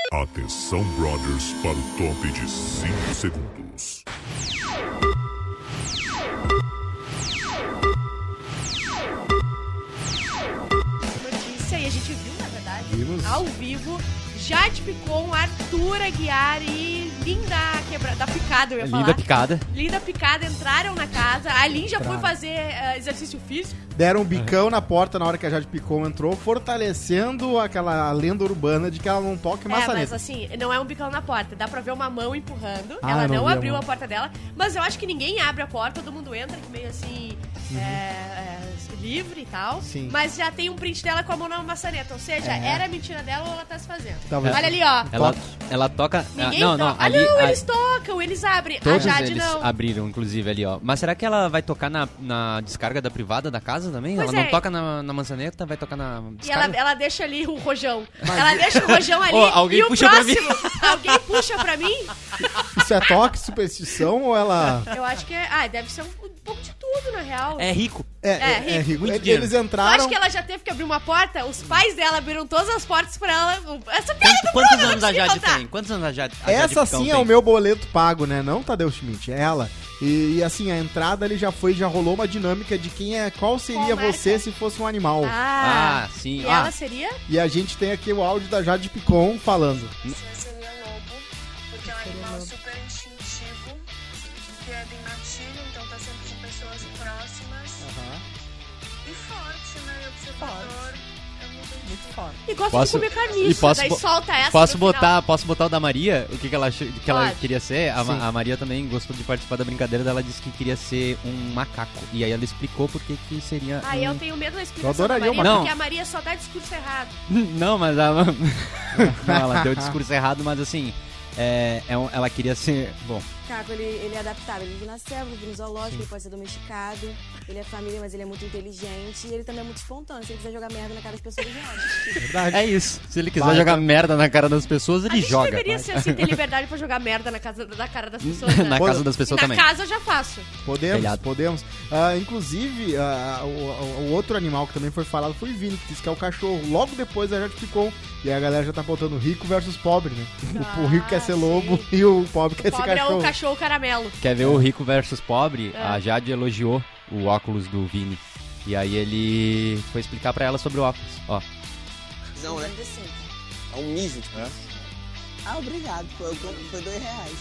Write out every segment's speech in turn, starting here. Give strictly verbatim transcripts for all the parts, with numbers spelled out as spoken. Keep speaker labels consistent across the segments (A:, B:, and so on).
A: Atenção, brothers, para o top de cinco segundos.
B: Notícia, e a gente viu, na verdade,
C: Vimos.
B: ao vivo, Jade Picon, Arthur Aguiar e Linda Quebra... da Picada, eu ia falar.
D: Linda Picada.
B: Linda Picada entraram na casa. A Lin já foi
C: Entraram.
B: fazer uh, exercício físico.
C: Deram um bicão na porta na hora que a Jade Picon entrou, fortalecendo aquela lenda urbana de que ela não toca
B: É, mas
C: maçaneta.
B: assim, não é um bicão na porta. Dá pra ver uma mão empurrando.
C: Ah,
B: ela
C: eu não
B: não
C: vi a
B: abriu
C: mão.
B: a porta dela. Mas eu acho que ninguém abre a porta. Todo mundo entra meio assim...
C: Uhum.
B: É, é, livre e tal.
C: Sim.
B: Mas já tem um print dela com a mão na maçaneta. Ou seja,
C: É.
B: era mentira dela ou ela tá se fazendo.
C: Talvez.
B: Olha ali, ó.
D: Ela, ela toca...
B: Ninguém
D: ah, não, não,
B: toca.
D: ali...
B: ah, não,
D: a-
B: eles tocam, eles abrem.
D: Todos
B: a Jade
D: eles
B: não.
D: abriram, inclusive, ali, ó. Mas será que ela vai tocar na, na descarga da privada da casa também?
B: Pois
D: ela
B: é.
D: não toca na, na maçaneta, vai tocar na
B: E ela,
D: descarga?
B: ela deixa ali o rojão. Ela deixa o rojão ali.
D: Ô, alguém
B: e o
D: puxa pra
B: próximo, alguém puxa pra mim?
C: Isso é toque, superstição ou ela...
B: Eu acho que é. Ah, deve ser um, um pouco de tudo, na real.
D: É rico.
C: É,
B: É,
C: é, é
B: rico,
C: rico.
D: muito
C: Eles
D: dinheiro.
B: Tu
C: entraram...
B: acha que ela já teve que abrir uma porta? Os pais dela abriram todas as portas pra ela. Essa piada do
D: Quantos
B: Bruno,
D: anos
B: não
D: a
B: consegui
D: Jade
B: contar.
D: tem? Quantos anos a Jade, a Jade
C: Essa
D: Picão
C: sim é
D: tem?
C: o meu boleto pago, né? Não Tadeu Schmidt, é ela. E, e, assim, a entrada ali já foi, já rolou uma dinâmica de quem é, qual seria
B: Qual
C: você
B: marca?
C: se fosse um animal.
B: Ah,
D: Ah, sim.
B: e
D: Ah,
B: ela seria?
C: E a gente tem aqui o áudio da Jade Picon falando.
E: Você seria lobo, porque é um animal super instintivo, que é bem matilho, então tá sempre com pessoas próximas. E forte, né? E observador. É muito, muito forte.
B: E gosta
D: Posso-
B: de comer carniça.
D: e posso
B: Daí
D: bo-
B: solta essa
D: Posso
B: no final.
D: botar, posso botar o da Maria? O que, que ela, achou- que ela
B: Pode.
D: queria ser? A, Ma-
C: Sim.
D: a Maria também gostou de participar da brincadeira dela. Disse que queria ser um macaco. E aí ela explicou por que que seria
B: Ah,
D: um...
B: eu tenho medo da explicação
C: Eu
B: da
C: adoraria
B: Maria,
D: uma-
B: porque
D: Não.
B: a Maria só dá discurso errado.
D: Não, mas ela... Não, ela deu o discurso errado, mas assim... É, é um- ela queria ser... Bom,
F: Caco, ele, ele é adaptável. Ele vive na selva, vive no zoológico, ele pode ser domesticado. Ele é família, mas ele é muito inteligente. E ele também é muito espontâneo. Se ele quiser jogar merda na cara das pessoas, ele joga.
C: Verdade.
D: é isso. Se ele quiser
C: Vai,
D: jogar
C: tá.
D: merda na cara das pessoas,
B: A
D: ele
B: gente
D: joga.
B: deveria ser assim, ter liberdade pra jogar merda na, casa, na cara das pessoas, né?
D: na casa das pessoas
B: na
D: também.
B: casa eu já faço.
C: Podemos,
D: Telhado.
C: podemos. Ah, inclusive, ah, o, o- o outro animal que também foi falado foi o Vini, que disse que é o cachorro. Logo depois a Jade Picon. E a galera já tá botando rico versus pobre, né? O, o rico quer ser
B: Ah,
C: lobo
B: sim.
C: e o pobre quer
B: O
C: ser
B: pobre é
C: cachorro.
B: o cachorro caramelo.
D: Quer ver o rico versus pobre?
B: É.
D: A Jade elogiou o óculos do Vini. E aí ele foi explicar pra ela sobre o óculos. Ó.
G: Não, né?
F: Assim.
G: É um mijo.
H: Ah, obrigado. Foi, foi dois reais.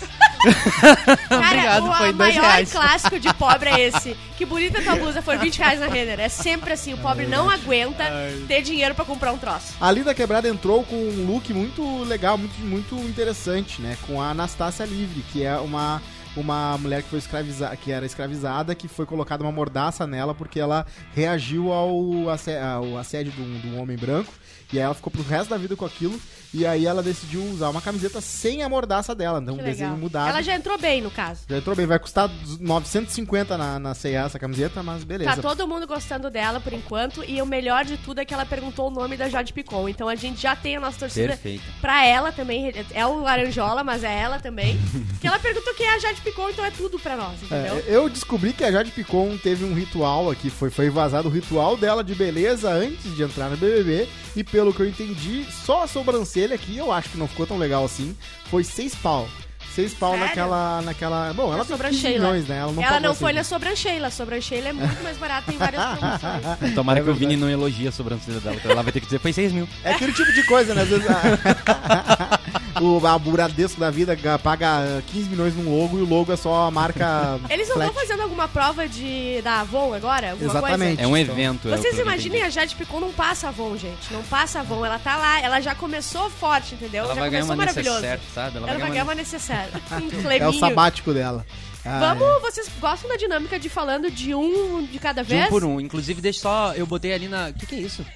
B: Cara,
D: Obrigado,
B: o
D: foi
B: a
D: dois
B: maior
D: reais.
B: clássico de pobre é esse. Que bonita tua blusa, foi vinte reais na Renner. É sempre assim, o pobre não aguenta ter dinheiro pra comprar um troço.
C: A Linda Quebrada entrou com um look muito legal, muito, muito interessante, né? Com a Anastácia Livre, que é uma, uma mulher que foi escravizada, que era escravizada, que foi colocada uma mordaça nela porque ela reagiu ao, assé- ao assédio de um, de um homem branco. E aí ela ficou pro resto da vida com aquilo. E aí ela decidiu usar uma camiseta sem a mordaça dela. Então um
B: Que
C: desenho
B: legal.
C: mudado.
B: Ela já entrou bem, no caso.
C: Já entrou bem. Vai custar novecentos e cinquenta na, na C e A essa camiseta, mas beleza.
B: Tá todo mundo gostando dela por enquanto. E o melhor de tudo é que ela perguntou o nome da Jade Picon. Então a gente já tem a nossa torcida
D: Perfeito.
B: pra ela também. É o Laranjola, mas é ela também. Que ela perguntou quem é a Jade Picon, então é tudo pra nós, entendeu?
C: É, eu descobri que a Jade Picon teve um ritual aqui, foi, foi vazado o ritual dela de beleza antes de entrar no B B B, e pelo que eu entendi, só a sobrancelha aqui, eu acho que não ficou tão legal assim, foi seis pau. Seis pau
B: Sério?
C: naquela, naquela... Bom, ela
B: Na
C: tem quinze
B: sobrancelha.
C: milhões, né? Ela não,
B: Ela
C: pagou
B: não foi
C: assim.
B: na sobrancelha. A sobrancelha é muito mais barata, tem várias promoções.
D: Tomara
C: É
D: que o
C: verdade.
D: Vini não elogie a sobrancelha dela, que ela vai ter que dizer foi seis mil.
C: É aquele tipo de coisa, né? Às vezes a... o a Bradesco da vida paga quinze milhões num logo e o logo é só a marca...
B: Eles não
C: flat.
B: estão fazendo alguma prova de da Avon agora? Alguma
C: Exatamente.
D: É um
C: Então,
D: evento. é o
B: Vocês
D: que eu
B: imaginem,
D: entendi.
B: a Jade Picon não passa Avon, gente. Não passa Avon. Ela tá lá, ela já começou forte, entendeu?
D: Ela
B: já
D: vai ganhar
B: começou
D: uma
B: maravilhoso.
D: necessaire, sabe?
B: Ela vai ganhar uma necessária. Um
C: É o
B: cleminho.
C: sabático dela. Ah,
B: Vamos, vocês gostam da dinâmica de falando de um de cada
D: De
B: vez?
D: um por um. Inclusive, deixa só... Eu botei ali na... O que que é isso?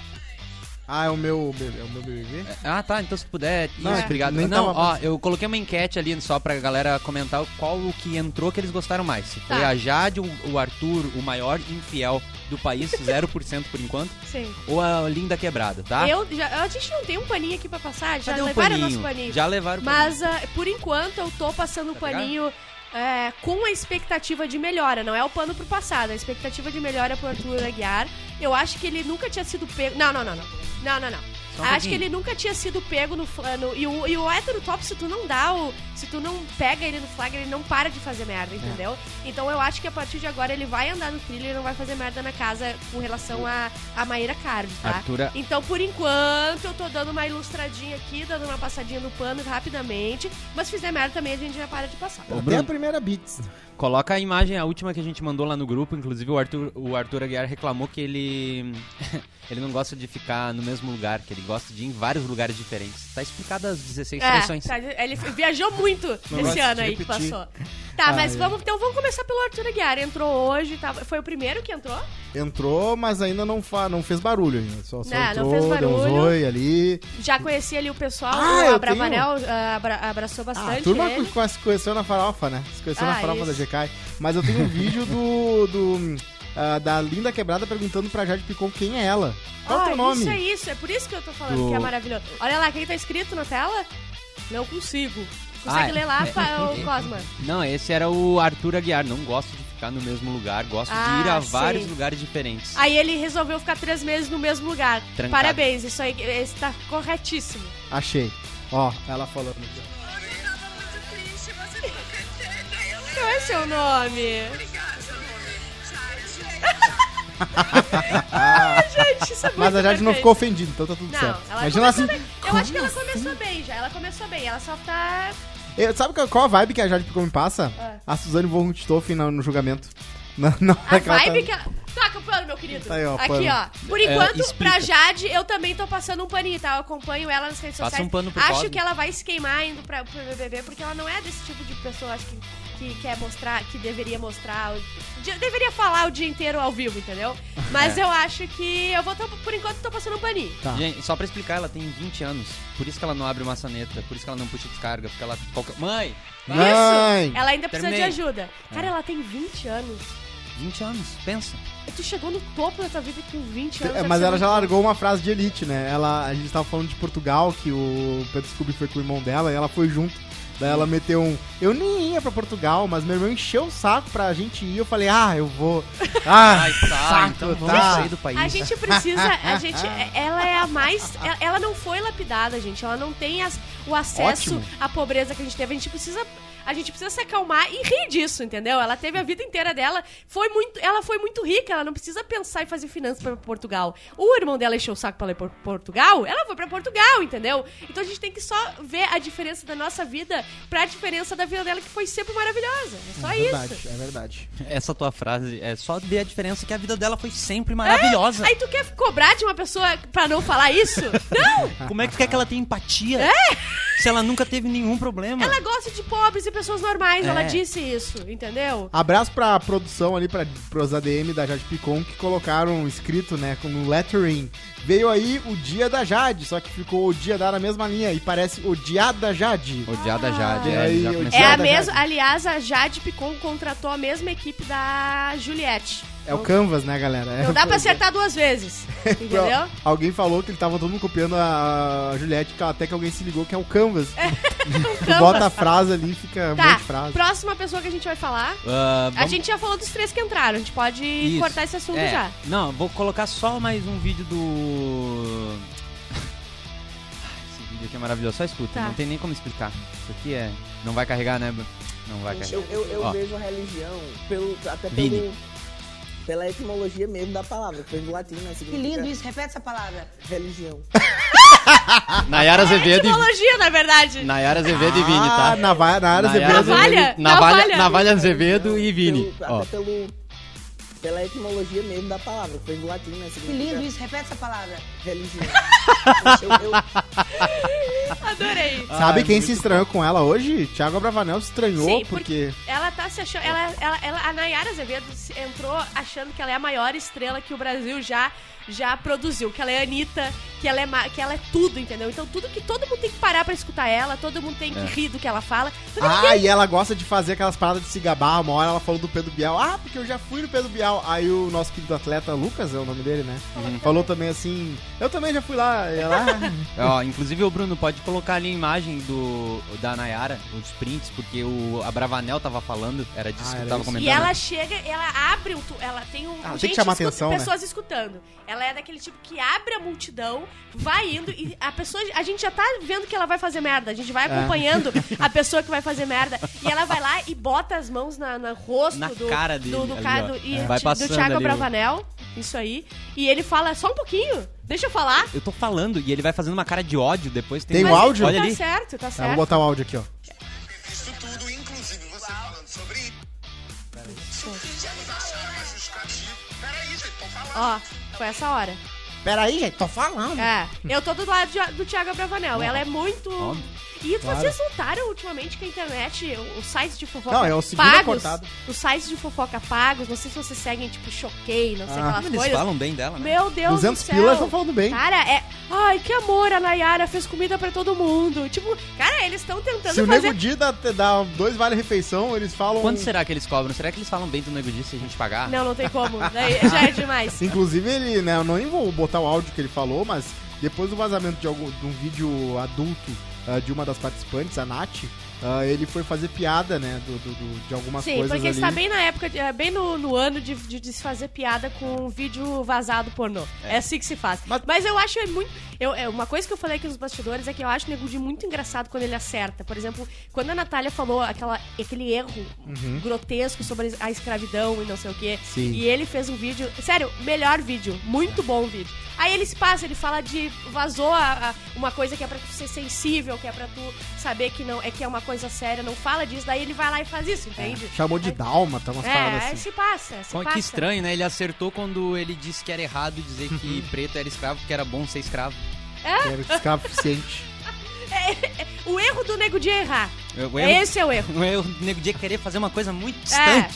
C: Ah, é o meu, é o meu B B B?
D: Ah, tá. Então se tu puder...
C: Não,
D: Isso,
C: é que
D: obrigado.
C: nem
D: Não,
C: tava
D: ó,
C: pensando.
D: eu coloquei uma enquete ali só pra galera comentar qual o que entrou que eles gostaram mais. Se foi
B: Tá.
D: a Jade, o, o Arthur, o maior infiel do país, zero por cento por enquanto,
B: Sim.
D: ou a Linda Quebrada, tá?
B: Eu, já, a gente não tem um paninho aqui pra passar? Já
D: Cadê o
B: levaram o
D: paninho?
B: nosso paninho.
D: Já levaram o paninho.
B: Mas, ah, por enquanto, eu tô passando o
D: Tá ligado?
B: paninho é, com a expectativa de melhora. Não é o pano pro passado. A expectativa de melhora pro Arthur Aguiar. Eu acho que ele nunca tinha sido pego... Não, não, não, não. Não, não, não.
D: Então,
B: Acho que ele nunca tinha sido pego no flano. E o, e o hétero top, se tu não dá o. Se tu não pega ele no flagra, ele não para de fazer merda, entendeu? É. Então eu acho que a partir de agora ele vai andar no trilho e não vai fazer merda na casa com relação a, a Maíra Cardi, tá?
D: Artura...
B: Então, por enquanto, eu tô dando uma ilustradinha aqui, dando uma passadinha no pano rapidamente. Mas se fizer merda também, a gente já para de passar.
C: Ô, Até a primeira Beats.
D: Coloca a imagem, a última que a gente mandou lá no grupo. Inclusive o Arthur, o Arthur Aguiar reclamou que ele ele não gosta de ficar no mesmo lugar, que ele gosta de ir em vários lugares diferentes. Tá explicado as dezesseis
B: é,
D: expressões.
B: Tá, ele viajou muito
C: não
B: esse ano aí que passou. Tá, ah, mas é. vamos, então vamos começar pelo Arthur Aguiar. Entrou hoje, tá, foi o primeiro que entrou?
C: Entrou, mas ainda não, fa, não fez barulho ainda. Só, só
B: não,
C: entrou,
B: não fez barulho.
C: Deu um oi ali.
B: Já conheci ali o pessoal,
C: ah,
B: o Abravanel uh, abra, abraçou bastante. Ah, a
C: turma
B: ele.
C: se conheceu na farofa, né? Se conheceu
B: ah,
C: na farofa
B: isso.
C: da G K. Mas eu tenho um vídeo do. do uh, da Linda Quebrada perguntando pra Jade Picon quem é ela. Qual é o teu nome?
B: Isso é isso, é por isso que eu tô falando do... que é maravilhoso. Olha lá, quem tá escrito na tela? Não consigo. Consegue ah, ler lá, é, Cosma?
D: Não, esse era o Arthur Aguiar. Não gosto de ficar no mesmo lugar, gosto ah, de ir a sim. vários lugares diferentes.
B: Aí ele resolveu ficar três meses no mesmo lugar.
D: Trancado.
B: Parabéns, isso aí isso tá corretíssimo.
C: Achei. Ó, ela falando aqui.
B: Qual é seu nome?
E: Obrigada, seu nome.
B: Ai, gente, isso é muito
C: Mas a Jade não ficou ofendida, então tá tudo
B: não,
C: certo.
B: Ela
C: Imagina assim.
B: Bem. Eu acho que ela começou bem já. Ela começou bem, ela só tá.
C: Eu, sabe qual a vibe que a Jade Picon me passa?
B: Ah.
C: A Suzane von Richthofen no, no julgamento. Não, não,
B: a
C: é que
B: vibe
C: tá...
B: que ela... Toca o pano, meu querido.
C: Aí, ó,
B: aqui,
C: pano.
B: ó. Por enquanto,
D: é,
B: pra Jade, eu também tô passando um paninho, tá? Eu acompanho ela nas redes
D: Passa
B: sociais.
D: Um pano pro
B: acho
D: Cosmo.
B: que ela vai se queimar indo pra, pro B B B, porque ela não é desse tipo de pessoa, acho que, que quer mostrar, que deveria mostrar, o, deveria falar o dia inteiro ao vivo, entendeu? Mas é. eu acho que eu vou, tô, por enquanto, tô passando um paninho.
D: Tá. Gente, só pra explicar, ela tem vinte anos, por isso que ela não abre maçaneta, por isso que ela não puxa descarga, porque ela... Qualquer... Mãe!
C: Mãe!
B: Isso! Ela ainda precisa
D: Terminei.
B: de ajuda. Cara,
D: é.
B: ela tem vinte anos.
D: vinte anos, pensa.
B: Tu chegou no topo da tua vida com vinte anos.
C: É, mas ela já largou uma frase de elite, né? Ela, a gente tava falando de Portugal, que o Pedro Scooby foi com o irmão dela, e ela foi junto. Daí ela meteu um... Eu nem ia pra Portugal, mas meu irmão encheu o saco pra gente ir. Eu falei, ah, eu vou. Ah,
D: Ai, tá,
C: saco,
D: então vamos
C: tá.
D: sair do país.
B: A gente precisa... A gente, ela é a mais... Ela não foi lapidada, gente. Ela não tem as, o acesso
C: Ótimo.
B: à pobreza que a gente teve. A gente precisa... A gente precisa se acalmar e rir disso, entendeu? Ela teve a vida inteira dela, foi muito, ela foi muito rica, ela não precisa pensar em fazer finanças pra Portugal. O irmão dela encheu o saco pra ir pra Portugal, ela foi pra Portugal, entendeu? Então a gente tem que só ver a diferença da nossa vida pra diferença da vida dela, que foi sempre maravilhosa. É só
C: é verdade,
B: isso.
C: É verdade.
D: Essa tua frase é só ver a diferença que a vida dela foi sempre maravilhosa.
B: É? Aí tu quer cobrar de uma pessoa pra não falar isso? Não!
D: Como é que tu quer que ela tenha empatia?
B: É!
D: Se ela nunca teve nenhum problema.
B: Ela gosta de pobres e pessoas normais,
D: É.
B: ela disse isso, entendeu?
C: Abraço pra produção ali, pra, pros A D M da Jade Picon, que colocaram escrito, né, com um lettering. Veio aí o dia da Jade, só que ficou o dia da na mesma linha e parece odiada Jade.
D: Odiada Jade,
C: Ah.
D: é,
C: Aí,
D: já
C: o
D: começou.
B: É a
C: da
B: mesma,
C: Jade.
B: aliás, a Jade Picon contratou a mesma equipe da Juliette.
C: É o Canvas, né, galera? É,
B: Não dá pra acertar duas vezes, entendeu?
C: Alguém falou que ele tava todo mundo copiando a Juliette, até que alguém se ligou que é o Canvas. Tu
B: Canvas.
C: bota a frase ali e fica um monte
B: Tá,
C: de frase.
B: próxima pessoa que a gente vai falar.
D: Ah,
B: A
D: vamos-
B: gente já falou dos três que entraram, a gente pode
D: Isso.
B: cortar esse assunto
D: É,
B: já.
D: Não, vou colocar só mais um vídeo do... Esse vídeo aqui é maravilhoso, só escuta,
B: Tá.
D: não tem nem como explicar. Isso aqui é... Não vai carregar, né? Não vai carregar.
H: Eu, eu, eu
D: Ó.
H: vejo a religião pelo, até
D: Vini.
H: pelo, pela etimologia mesmo da palavra, que vem do latim, né?
F: Que
H: Significa
F: lindo isso, repete essa palavra.
H: religião.
D: Nayara Azevedo e...
B: Etimologia, na verdade.
D: Nayara Azevedo e Vini,
C: Ah,
D: tá?
C: na va- na área
D: Nayara
C: Azevedo.
B: Navalha?
D: Azevedo- Navalha,
B: Navalha.
D: Navalha Azevedo e Vini.
H: Pelo,
D: Ó.
H: até pelo, pela etimologia mesmo da palavra, que vem do latim, né?
F: Que
H: Significa
F: lindo isso, repete essa palavra.
H: religião. eu, eu,
B: Adorei.
C: Sabe
D: Ai,
C: quem
D: muito
C: se estranhou com ela hoje? Thiago Abravanel se estranhou,
B: Sim,
C: porque...
B: Ela tá se achando. Ela, ela, ela, a Nayara Azevedo se- entrou achando que ela é a maior estrela que o Brasil já, já produziu. Que ela é a Anitta, que ela é, ma- que ela é tudo, entendeu? Então tudo que todo mundo tem que parar pra escutar ela, todo mundo tem que
D: É.
B: rir do que ela fala. Porque
C: Ah, e ela gosta de fazer aquelas paradas de se gabar. Uma hora ela falou do Pedro Bial. Ah, porque eu já fui no Pedro Bial. Aí o nosso querido atleta, Lucas, é o nome dele, né? Falou também assim, eu também já fui lá. E ela...
D: Ó, inclusive o Bruno pode colocar ali a imagem do, da Nayara, os prints, porque o a Bravanel tava falando falando, era disso
C: Ah,
D: que
C: era
D: eu tava
C: isso.
D: comentando.
B: E ela chega, ela abre o... tu- Ela tem um...
C: Ah, tem
B: gente
C: que chamar
B: escuta-
C: atenção, né?
B: pessoas escutando. Ela é daquele tipo que abre a multidão, vai indo e a pessoa... A gente já tá vendo que ela vai fazer merda. A gente vai acompanhando a pessoa que vai fazer merda. E ela vai lá e bota as mãos na, no rosto
D: Na
B: do...
D: cara dele
B: do, do,
D: ali,
B: cara
D: ó.
B: do, e,
D: É. Vai
B: do
D: passando
B: Thiago
D: ali, ó.
B: Bravanel. Isso aí. E ele fala, só um pouquinho. Deixa eu falar.
D: Eu tô falando, e ele vai fazendo uma cara de ódio depois.
C: Tem
D: um
C: o áudio?
D: Olha
B: Tá
D: ali.
B: certo, tá
C: Tá,
B: certo.
C: vou botar o áudio aqui, ó.
I: Isso tudo, inclusive você falando sobre isso. Se o que eles acharam mais justificativo. Peraí, gente, tô falando.
B: Ó, foi essa hora.
C: Peraí, gente, tô falando.
B: É, eu tô do lado de- do Thiago Bravanel. Ela é muito...
D: Óbvio.
B: E
C: Claro.
B: vocês notaram ultimamente que a internet, os sites de fofoca
C: Não, é o segundo
B: pagos,
C: cortado.
B: os sites de fofoca pagos, não sei se vocês seguem, tipo, Choquei, não sei
C: Ah.
B: aquelas
D: Eles
B: coisas.
D: falam bem dela, né?
B: Meu Deus
C: duzentos
B: do céu.
C: pilas estão falando bem.
B: Cara, é... Ai, que amor, a Nayara fez comida pra todo mundo. Tipo, cara, eles estão tentando
C: Se o
B: fazer...
C: Nego Di dá, dá dois vale-refeição, eles falam...
D: Quanto será que eles cobram? Será que eles falam bem do Nego Di se a gente pagar?
B: Não, não tem como. Daí já é demais.
C: Inclusive, ele, né, eu não nem vou botar o áudio que ele falou, mas depois do vazamento de, algum, de um vídeo adulto ah, de uma das participantes, a Nath, ah, ele foi fazer piada, né, do, do- do- de algumas
B: Sim,
C: coisas
B: porque
C: ali.
B: está bem na época, de- é, bem no, no ano de, de, de se fazer piada com um vídeo vazado pornô. É, assim que se faz.
C: Mas-
B: Mas, eu acho muito... Eu, é, uma coisa que eu falei aqui nos bastidores é que eu acho o Nego Di muito engraçado quando ele acerta. Por exemplo, quando a Natália falou aquela, aquele erro grotesco sobre a escravidão e não sei o quê,
C: Sim.
B: e ele fez um vídeo... Sério, melhor vídeo. Muito bom o vídeo. Aí ele se passa, ele fala de... Vazou a- a- uma coisa que é pra tu ser sensível, que é pra tu saber que, não, é, que é uma coisa séria, não fala disso, daí ele vai lá e faz isso, entende?
C: Chamou de dálmata, umas
B: É,
C: paradas
B: aí
C: assim.
B: se passa, se
D: Como
B: passa.
D: que estranho, né? Ele acertou quando ele disse que era errado dizer que preto era escravo, porque era bom ser escravo.
C: Era escravo eficiente.
B: O erro do Nego Di é errar.
D: O erro,
B: Esse é o erro.
D: o erro do Nego Di é querer fazer uma coisa muito
B: É.
D: distante.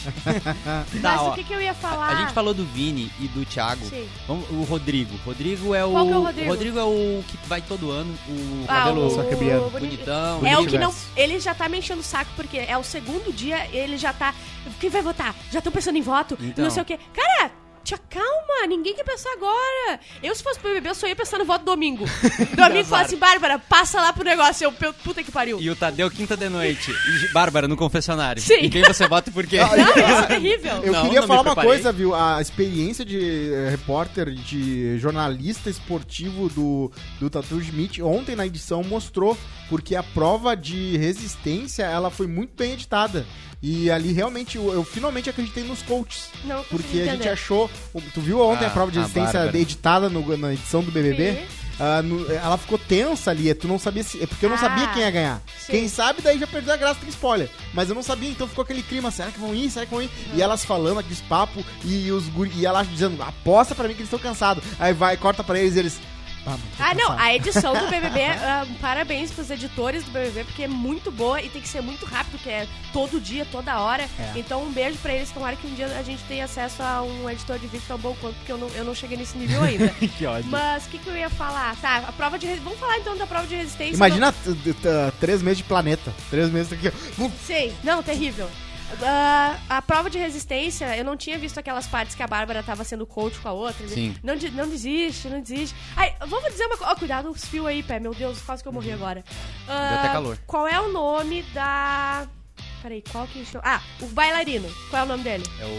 B: Mas
D: Tá, ó.
B: o que, que eu ia falar?
D: A gente falou do Vini e do Thiago.
B: Sim.
D: Vamos, o Rodrigo. Rodrigo é o.
B: Qual que é o Rodrigo?
D: é o que vai todo ano. O
B: Ah,
D: cabelo
B: o-
C: só quebrando.
D: bonitão.
B: É o
C: Bonito
B: que não.
C: verso.
B: Ele já tá me enchendo o saco, porque é o segundo dia, ele já tá. Quem vai votar? Já estão pensando em voto?
D: Então.
B: Não sei o quê. Cara, te acalma, ninguém quer pensar agora. Eu, se fosse pro B B B, eu só ia pensar no voto domingo. Domingo fala assim, Bárbara, passa lá pro negócio. Eu, eu- puta que pariu.
D: E o Tadeu quinta de noite. E Bárbara no confessionário.
B: Sim.
D: Em quem você vota e por quê?
C: Ah,
B: Não, isso é terrível.
C: Eu
D: Não,
C: queria
D: não me
C: falar uma
D: preparei.
C: coisa, viu? A experiência de eh, repórter, de jornalista esportivo do, do Tatu Schmidt, ontem na edição mostrou, porque a prova de resistência, ela foi muito bem editada. E ali realmente, eu, eu finalmente acreditei nos coaches.
B: Não consegui
C: Porque a gente
B: entender.
C: achou... Tu viu ontem
D: Ah,
C: a prova de
D: a
C: resistência
D: Bárbara.
C: editada no- na edição do B B B?
B: Sim.
C: Ah, no- ela ficou tensa ali, tu não sabia se... É porque eu não
B: Ah,
C: sabia quem ia ganhar.
B: sim.
C: Quem sabe, daí já perdeu a graça, tem spoiler. Mas eu não sabia, então ficou aquele clima, será que vão ir? Será que vão ir? E elas falando aqueles papos, e os guri, e elas dizendo, aposta pra mim que eles estão cansados. Aí vai, corta pra eles e eles... Ah, mano, tô
B: Ah, não,
C: cansado."
B: a edição do B B B, ah, parabéns pros editores do B B B, porque é muito boa e tem que ser muito rápido, que é todo dia, toda hora.
C: É.
B: Então, um beijo pra eles. Tomara que um dia a gente tenha acesso a um editor de vídeo tão bom quanto, porque eu não, eu não cheguei nesse nível ainda.
D: Que ódio.
B: Mas o que, que eu ia falar? Tá, a prova de resistência. Vamos falar então da prova de resistência.
C: Imagina t- t- t- três meses de planeta. Três meses aqui. ó.
B: Não... Sei, não, terrível. Ah, a prova de resistência, eu não tinha visto aquelas partes que a Bárbara tava sendo coach com a outra.
D: Sim.
B: Não, de- não desiste, não desiste. Ai, vamos dizer uma coisa. Ó, cuidado os fios aí, pé. Meu Deus, quase que eu morri agora. Ah,
D: Deu até calor.
B: Qual é o nome da. Peraí, qual que show? Ah, o bailarino. Qual é o nome dele?
D: É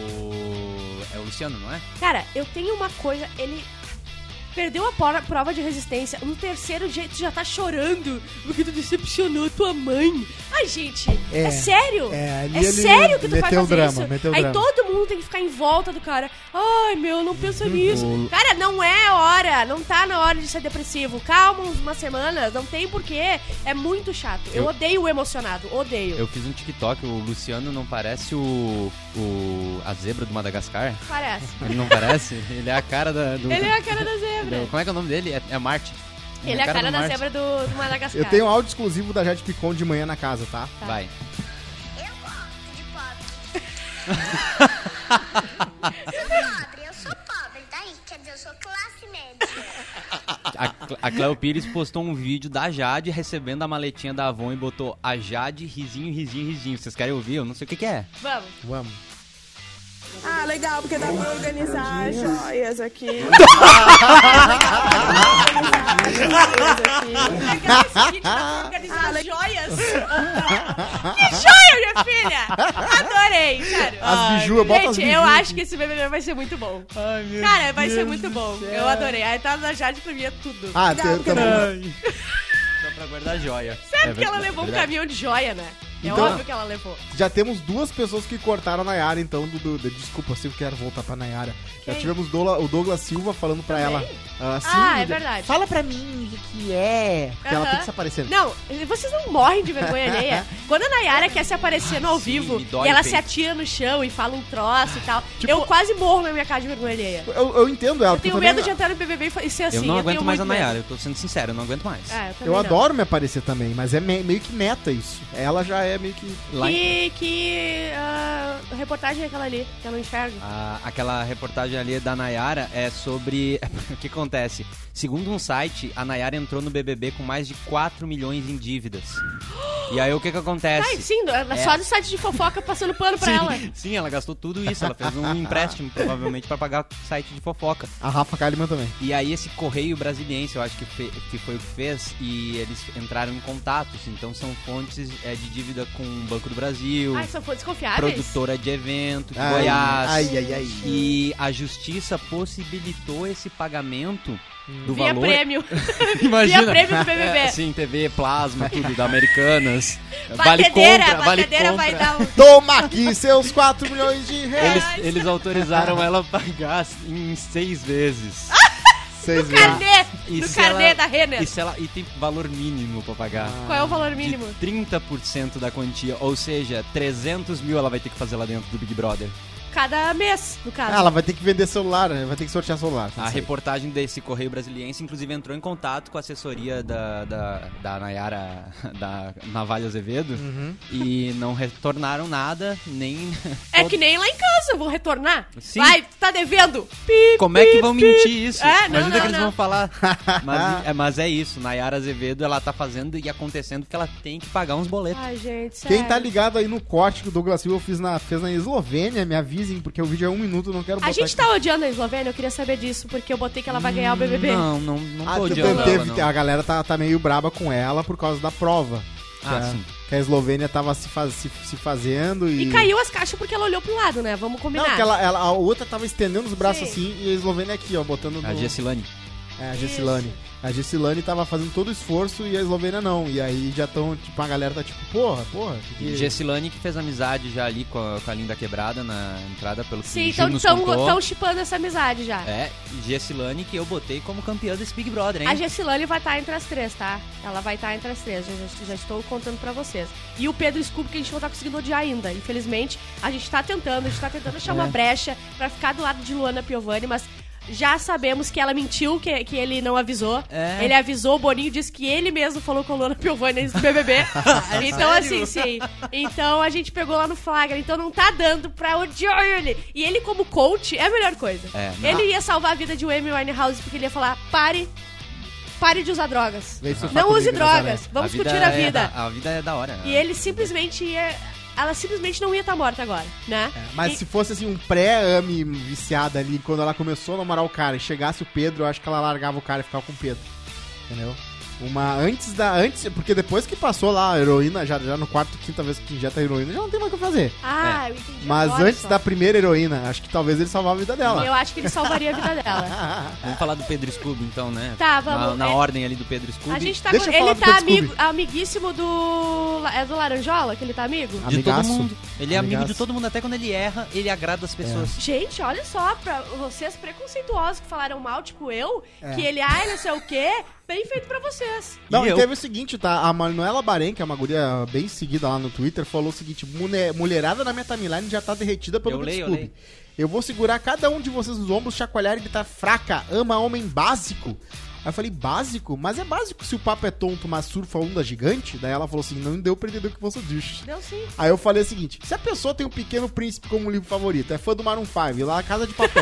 D: o. É o Luciano, não é?
B: Cara, eu tenho uma coisa. Ele perdeu a por- prova de resistência. No terceiro dia, tu já tá chorando porque tu decepcionou tua mãe. Ai, gente, é,
C: É,
B: sério?
C: é, ali
B: É
C: ele
B: sério que tu vai
C: meteu
B: fazer
C: drama,
B: isso?
C: meteu
B: Aí
C: drama.
B: todo mundo tem que ficar em volta do cara. Ai, meu, não pensa nisso.
C: O-
B: Cara, não é hora. Não tá na hora de ser depressivo. Calma uns- umas semanas. Não tem porquê. É muito chato. Eu,
D: Eu-
B: odeio o emocionado. Odeio.
D: Eu fiz um TikTok, o Luciano não parece o. o a zebra do Madagascar?
B: Parece.
D: Ele não parece? Ele é a cara da. Do,
B: Ele é a cara da zebra.
D: do- como é que é o nome dele? É, é Marte.
B: Ele é a cara
D: do
B: da
D: Marte.
B: zebra do, do Madagascar.
C: Eu tenho um áudio exclusivo da Jade Picon de manhã na casa, tá?
B: Tá.
D: Vai.
E: Eu gosto de pobre. Eu sou pobre, eu sou pobre, daí? Quer dizer, eu sou classe média.
D: A, Cl- a Cleo Pires postou um vídeo da Jade recebendo a maletinha da Avon e botou a Jade risinho, risinho, risinho. Vocês querem ouvir? Eu não sei o que, que é.
B: Vamos.
C: Vamos.
E: Ah, legal, porque dá pra organizar joias aqui.
B: Organizar joias. Que joia, minha filha! Adorei, sério.
C: As biju, eu boto as
B: Gente,
C: biju.
B: eu acho que esse B B B vai ser muito bom.
D: Ai, meu
B: Cara, vai
D: Deus
B: ser muito
D: do
B: bom.
D: céu.
B: Eu adorei. A entrada da Jade pra mim é tudo.
C: Ah,
E: Legal,
C: tem,
E: porque
C: tem,
D: Só pra guardar joia.
B: Sério
D: É
B: que ela
D: verdade,
B: levou um
D: verdade.
B: caminhão de joia, né? É
C: Então-
B: óbvio que ela levou.
C: já temos duas pessoas que cortaram a Nayara, então, do, do, do- desculpa, eu sempre quero voltar pra Nayara. Já
B: Quem?
C: tivemos Dola- o Douglas Silva falando pra ela. ah, sim,
B: Ah, é
C: já-
B: verdade.
C: Fala pra mim o que, que é. Porque ela
B: Aham.
C: tem que se aparecer.
B: Não, vocês não morrem de vergonha alheia. Quando a Nayara quer se aparecer no ao
D: sim,
B: vivo
D: me dói
B: e ela
D: o
B: se
D: peito.
B: atira no chão e fala um troço e tal,
C: Tipo-
B: eu quase morro na minha casa de vergonha alheia.
C: Eu, eu entendo ela.
B: Eu
C: porque
B: tenho
C: também-
B: medo de entrar no B B B e fa- e ser assim.
D: Eu não aguento
B: tenho
D: mais a
B: muito
D: Nayara,
B: medo.
D: eu tô sendo sincero, eu não aguento mais.
B: É, eu também
C: Eu
B: não.
C: adoro me aparecer também, mas é me- meio que meta isso. Ela já é meio que.
D: Lá em-
B: Que, que ah, reportagem é aquela ali, que eu não enxergo.
D: Ah, aquela reportagem ali da Nayara é sobre o que acontece. Segundo um site, a Nayara entrou no B B B com mais de quatro milhões em dívidas. E aí o que que acontece?
B: Ai, sim, ela
D: É.
B: só no site de fofoca passando pano pra ela.
D: Sim, sim, ela gastou tudo isso. Ela fez um empréstimo, provavelmente, pra pagar o site de fofoca.
C: A Rafa Kalimann também.
D: E aí esse Correio Brasiliense, eu acho que, fe- que foi o que fez, e eles entraram em contatos. Então são fontes é, de dívida com o Banco do Brasil,
B: Ai, só foi desconfiáveis.
D: produtora de evento de
C: Ai,
D: Goiás.
C: ai, ai, ai.
D: E a justiça possibilitou esse pagamento do
B: Via
D: valor.
B: prêmio.
D: Imagina.
B: Via prêmio do B B B.
D: É, sim, T V, plasma, tudo da Americanas. Vale
B: Batedeira,
D: compra, vale
B: batedeira
D: compra.
B: vai dar um...
C: Toma aqui seus quatro milhões de reais.
D: Eles, eles autorizaram ela a pagar em seis vezes.
C: Vocês
B: No
C: veem.
B: carnê,
D: E
B: no
D: se
B: carnê
D: ela-
B: da Renner.
D: E, se ela, e tem valor mínimo pra pagar.
B: Qual é o valor mínimo?
D: De trinta por cento da quantia, ou seja, trezentos mil ela vai ter que fazer lá dentro do Big Brother.
B: Cada mês, no caso.
C: Ah, ela vai ter que vender celular, né? Vai ter que sortear celular.
D: A
C: Não sei.
D: reportagem desse Correio Brasiliense, inclusive, entrou em contato com a assessoria da, da, da Nayara, da Navalha Azevedo,
C: Uhum.
D: e não retornaram nada, nem...
B: É que nem lá em casa, eu vou retornar.
D: Sim.
B: Vai, tu tá devendo. Pi,
D: Como é que
B: pi,
D: vão
B: pi.
D: mentir isso?
B: É, não,
D: Imagina
B: não,
D: que eles
B: não.
D: vão falar. Mas é, mas é isso, Nayara Azevedo, ela tá fazendo e acontecendo porque ela tem que pagar uns boletos.
B: Ai, gente, sério.
C: Quem tá ligado aí no corte que o Douglas Silva fez na, fez na Eslovênia, me avisem, porque o vídeo é um minuto, eu não quero botar
B: A gente
C: aqui.
B: tá odiando a Eslovênia, eu queria saber disso, porque eu botei que ela vai ganhar o B B B.
D: Não, não, não
C: Ah,
D: tô
C: teve-
D: odiando
C: teve-
D: ela, não.
C: a galera tá, tá meio braba com ela por causa da prova. Que,
D: Ah,
C: a,
D: sim.
C: que a Eslovênia tava se, faz- se, se fazendo e...
B: E caiu as caixas porque ela olhou pro lado, né? Vamos combinar.
C: Não, que ela, ela- a outra tava estendendo os braços
B: Sim.
C: assim e a Eslovênia aqui, ó, botando no...
D: A Gessilane.
C: É, a Gessilane. A Gessilane tava fazendo todo o esforço e a Eslovênia não. E aí já tão, tipo, a galera tá tipo, porra, porra. Que que...
D: Gessilane que fez amizade já ali com a, com a Linda Quebrada na entrada, pelo que
B: Sim,
D: o
B: então
D: Gil nos
B: estão
D: contou.
B: chipando essa amizade já.
D: É, Gessilane que eu botei como campeã desse Big Brother, hein?
B: A Gessilane vai estar entre as três, tá? Ela vai estar entre as três, já, já, já estou contando pra vocês. E o Pedro Scooby, que a gente não tá conseguindo odiar ainda. Infelizmente, a gente tá tentando, a gente tá tentando achar uma
D: É.
B: brecha pra ficar do lado de Luana Piovani, mas já sabemos que ela mentiu, que, que ele não avisou.
D: É.
B: Ele avisou, o Boninho disse que ele mesmo falou com a Luana Piovani antes do B B B. Então, assim, sim. Então a gente pegou lá no flagra. Então não tá dando pra odiar ele. E ele, como coach, é a melhor coisa.
D: É, não.
B: Ele ia salvar a vida de Amy Winehouse porque ele ia falar: pare. Pare de usar drogas.
C: Vem surfar
B: Não use
C: comigo, Nazaré.
B: drogas. Vamos
D: vida
B: curtir a
D: é
B: vida.
D: da- a vida é da hora.
B: E ele simplesmente ia. Ela simplesmente não ia estar morta agora, né?
C: Mas
B: E-
C: se fosse assim um pré-Ami viciada ali, quando ela começou a namorar o cara e chegasse o Pedro, eu acho que ela largava o cara e ficava com o Pedro. Entendeu? Uma antes da. Antes, porque depois que passou lá a heroína, já, já no quarto, quinta vez que injeta a heroína, já não tem mais o que fazer.
B: Ah, eu entendi.
C: Mas
B: agora
C: antes
B: só.
C: da primeira heroína, acho que talvez ele salvava a vida dela.
B: Eu acho que ele salvaria a vida dela.
D: Vamos falar do Pedro Scooby, então, né?
B: Tá, vamos.
D: Na, na
B: É-
D: ordem ali do Pedro Scooby.
B: A gente tá
C: Deixa
B: com...
C: eu falar
B: Ele
C: do
B: tá
C: Pedro
B: amigo,
C: Scooby.
B: amiguíssimo do. É do Laranjola que ele tá amigo?
D: De
C: Amigaço.
D: todo mundo. Ele é amigo
C: Amigaço.
D: de todo mundo, até quando ele erra, ele agrada as pessoas.
B: Gente, olha só, pra vocês preconceituosos que falaram mal, tipo eu,
C: É.
B: que ele, ai, não sei o quê, bem feito pra vocês.
C: Não,
D: E
C: e
D: eu?
C: teve o seguinte, tá? A Manuela Bahrein, que é uma guria bem seguida lá no Twitter, falou o seguinte: "Mulher- mulherada na minha timeline já tá derretida pelo
D: Eu leio, eu
C: Scooby.
D: leio.
C: Eu vou segurar cada um de vocês nos ombros, chacoalhar e gritar fraca, ama homem básico." Aí eu falei, básico? Mas é básico se o papo é tonto, mas surfa onda gigante? Daí ela falou assim, não deu pra entender o que você disse.
B: Deu sim.
C: Aí eu falei o seguinte, se a pessoa tem o Pequeno Príncipe como livro favorito, é fã do Maroon cinco, lá Casa de Papel,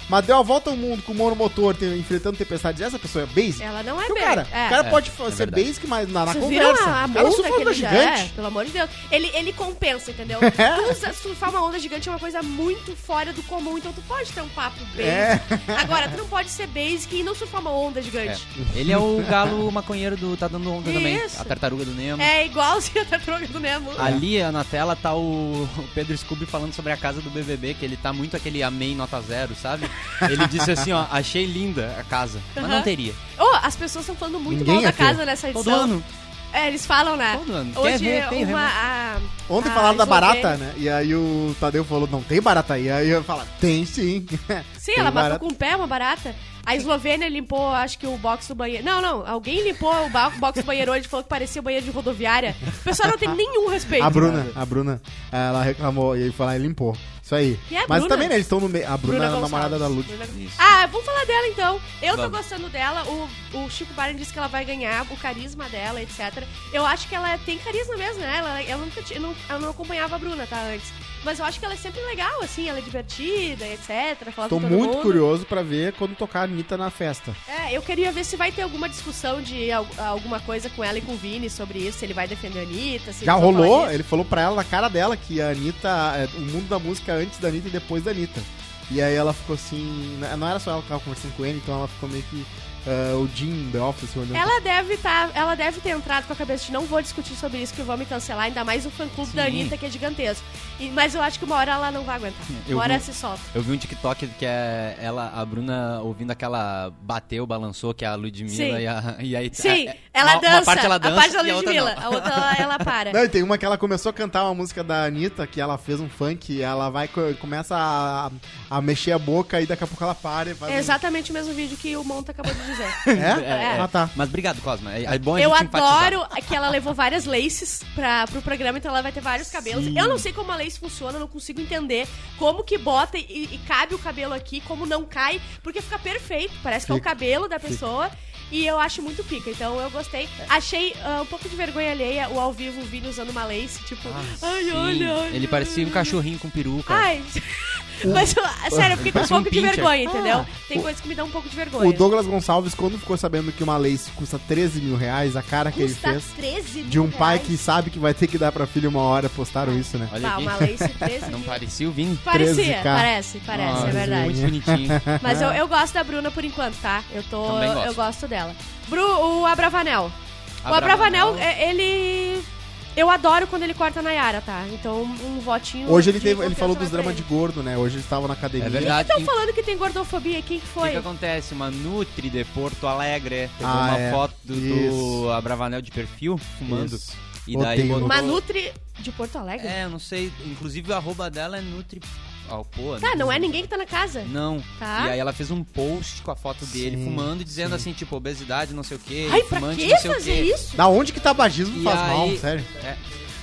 C: mas deu a volta ao mundo com o monomotor, te- enfrentando tempestades. Essa pessoa é basic?
B: Ela não é
C: Porque
B: bem.
C: o cara,
B: é.
C: o cara
D: É,
C: pode
D: é
C: fa- ser
D: verdade.
C: basic, mas na, na
B: Vocês
C: conversa.
B: viram a, a
C: Ela
B: multa
C: surfa
B: que
C: onda
B: ele já
C: gigante.
B: é? Pelo amor de Deus. Ele, ele compensa, entendeu?
C: É.
B: Tu usa- surfar uma onda gigante é uma coisa muito fora do comum, então tu pode ter um papo basic.
C: É.
B: Agora, tu não pode ser basic e não surfar uma onda gigante.
D: É. Ele é o galo maconheiro do Tá Dando Onda também.
B: Isso.
D: A tartaruga do Nemo.
B: É, igualzinho a tartaruga do Nemo.
D: Ali na tela tá o o Pedro Scooby falando sobre a casa do B B B, que ele tá muito aquele amei nota zero, sabe? Ele disse assim, ó, achei linda a casa, mas não
B: Aham.
D: teria.
B: Oh, as pessoas estão falando muito
C: Ninguém
B: mal da
C: ia ter.
B: casa nessa edição.
D: Todo ano,
B: É, eles falam, né?
D: todo ano. Quer
B: Hoje,
D: ver? Tem,
B: uma...
D: Renan.
B: A,
C: Ontem
B: a
C: falaram da
B: Eslovênia-
C: barata, né? E aí o Tadeu falou, não tem barata aí. Aí eu falo, tem sim.
B: Sim,
C: Tem
B: ela matou
C: barata.
B: com o pé uma barata. A Eslovênia limpou, acho que o box do banheiro. Não, não, alguém limpou o ba- box do banheiro hoje e falou que parecia o banheiro de rodoviária. O pessoal não tem nenhum respeito.
C: A Bruna, a Bruna, ela reclamou e ele falou, ah, limpou. Isso aí.
B: Quem é a
C: Mas
B: Bruna?
C: também, né, eles estão no meio. A Bruna,
B: Bruna
C: é a namorada da
B: Gonçalves.
C: Lud.
B: Bruna-
D: Isso.
B: Ah, vamos falar dela então. Eu tô
D: Vamos.
B: gostando dela. O, o Chico Barney disse que ela vai ganhar, o carisma dela, etcétera. Eu acho que ela tem carisma mesmo, né? Ela, eu, nunca, ti- eu, não, eu não acompanhava a Bruna, tá? Antes. Mas eu acho que ela é sempre legal, assim, ela é divertida, etcétera. Fala
C: Tô
B: com todo
C: muito
B: mundo.
C: curioso pra ver quando tocar a Anitta na festa.
B: É, eu queria ver se vai ter alguma discussão de al- alguma coisa com ela e com o Vini sobre isso, se ele vai defender a Anitta, se
C: Já
B: eles vão falar
C: rolou,
B: disso.
C: ele falou pra ela na cara dela que a Anitta, é, o mundo da música é antes da Anitta e depois da Anitta. E aí ela ficou assim, não era só ela que tava conversando com ele, então ela ficou meio que ah, o Jim The Office olhando.
B: Ela deve tá, ela deve ter entrado com a cabeça de não vou discutir sobre isso que vão me cancelar, ainda mais o fã-clube da
D: Sim.
B: Anitta que é gigantesco. E- mas eu acho que uma hora ela não vai aguentar.
D: Eu
B: Uma hora
D: vi-
B: se solta.
D: Eu vi um TikTok que é ela, a Bruna ouvindo aquela bateu, balançou, que é a Ludmilla
B: Sim.
D: e, a, e aí
B: Sim,
D: é- é-
B: ela
D: uma,
B: dança.
D: Uma parte ela dança
B: a parte da
D: e a outra
B: Ludmilla,
D: não.
B: a outra ela, ela para.
C: Não, e tem uma que ela começou a cantar uma música da Anitta, que ela fez um funk, e ela vai, co- começa a, a mexer a boca e daqui a pouco ela para e faz
B: É
C: um-
B: exatamente o mesmo vídeo que o Monta acabou de dizer.
C: É?
B: É.
C: Ah, tá.
D: Mas obrigado, Cosma. É, é bom a
B: Eu
D: gente enfatizar.
B: adoro que ela levou várias laces pra, pro programa, então ela vai ter vários cabelos.
C: Sim.
B: Eu não sei como a lace funciona, eu não consigo entender como que bota e, e cabe o cabelo aqui, como não cai, porque fica perfeito, parece que é o
C: Fica.
B: cabelo da pessoa. E eu acho muito pica, então eu gostei. Achei ah, um pouco de vergonha alheia o ao vivo, o Vini usando uma lace, tipo, ai,
D: Sim,
B: olha, olha.
D: ele parecia um cachorrinho com peruca.
B: Ai, mas eu- sério, eu fiquei com um
D: Parecia um
B: pouco de
D: pincher.
B: vergonha, entendeu?
C: Ah,
B: Tem
C: o-
B: coisas que me dão um pouco de vergonha.
C: O Douglas Gonçalves, quando ficou sabendo que uma lace custa treze mil reais, a cara que
B: Custa
C: ele fez
B: treze mil
C: de um pai
B: reais.
C: que sabe que vai ter que dar pra filho uma hora, postaram isso, né?
D: Olha
B: Tá,
D: aqui.
B: uma lace treze
D: Não
B: mil.
D: parecia o Vini?
B: Parecia,
C: treze K.
B: parece, parece,
D: Nossa,
B: é verdade.
D: Muito bonitinho.
B: Mas eu, eu gosto da Bruna por enquanto, tá? Eu tô.
D: Também
B: Eu,
D: gosto.
B: eu gosto dela. Bru, o Abravanel. O
D: Abravanel.
B: Abravanel, é, ele. Eu adoro quando ele corta na Yara, tá? Então um votinho.
C: Hoje ele,
B: de
C: teve, ele
B: confiança
C: falou
B: vai
C: dos
B: pra
C: dramas de
B: ele.
C: gordo, né? Hoje eles estavam na academia.
D: É verdade.
B: Estão
D: Em-
B: falando que tem gordofobia, quem que
D: O que,
B: foi?
D: que acontece? Uma Nutri de Porto Alegre pegou
C: Ah,
D: uma
C: é.
D: foto do, do
C: Isso.
D: Abravanel de perfil, fumando.
C: Isso.
D: E daí
C: Odeio
D: botou...
B: Uma Nutri de Porto Alegre?
D: É, eu não sei. Inclusive o arroba dela é Nutri... Oh, pô,
B: Tá, não é ninguém que tá na casa.
D: Não.
B: Tá.
D: E aí ela fez um post com a foto dele
C: Sim,
D: fumando e dizendo
C: sim.
D: assim, tipo, obesidade, não sei o quê,
B: Ai, pra
D: fumante,
B: que
D: não sei o
B: fazer
D: quê.
B: isso?
C: Da onde que tabagismo
D: E
C: faz
D: aí-
C: mal, sério?
D: É.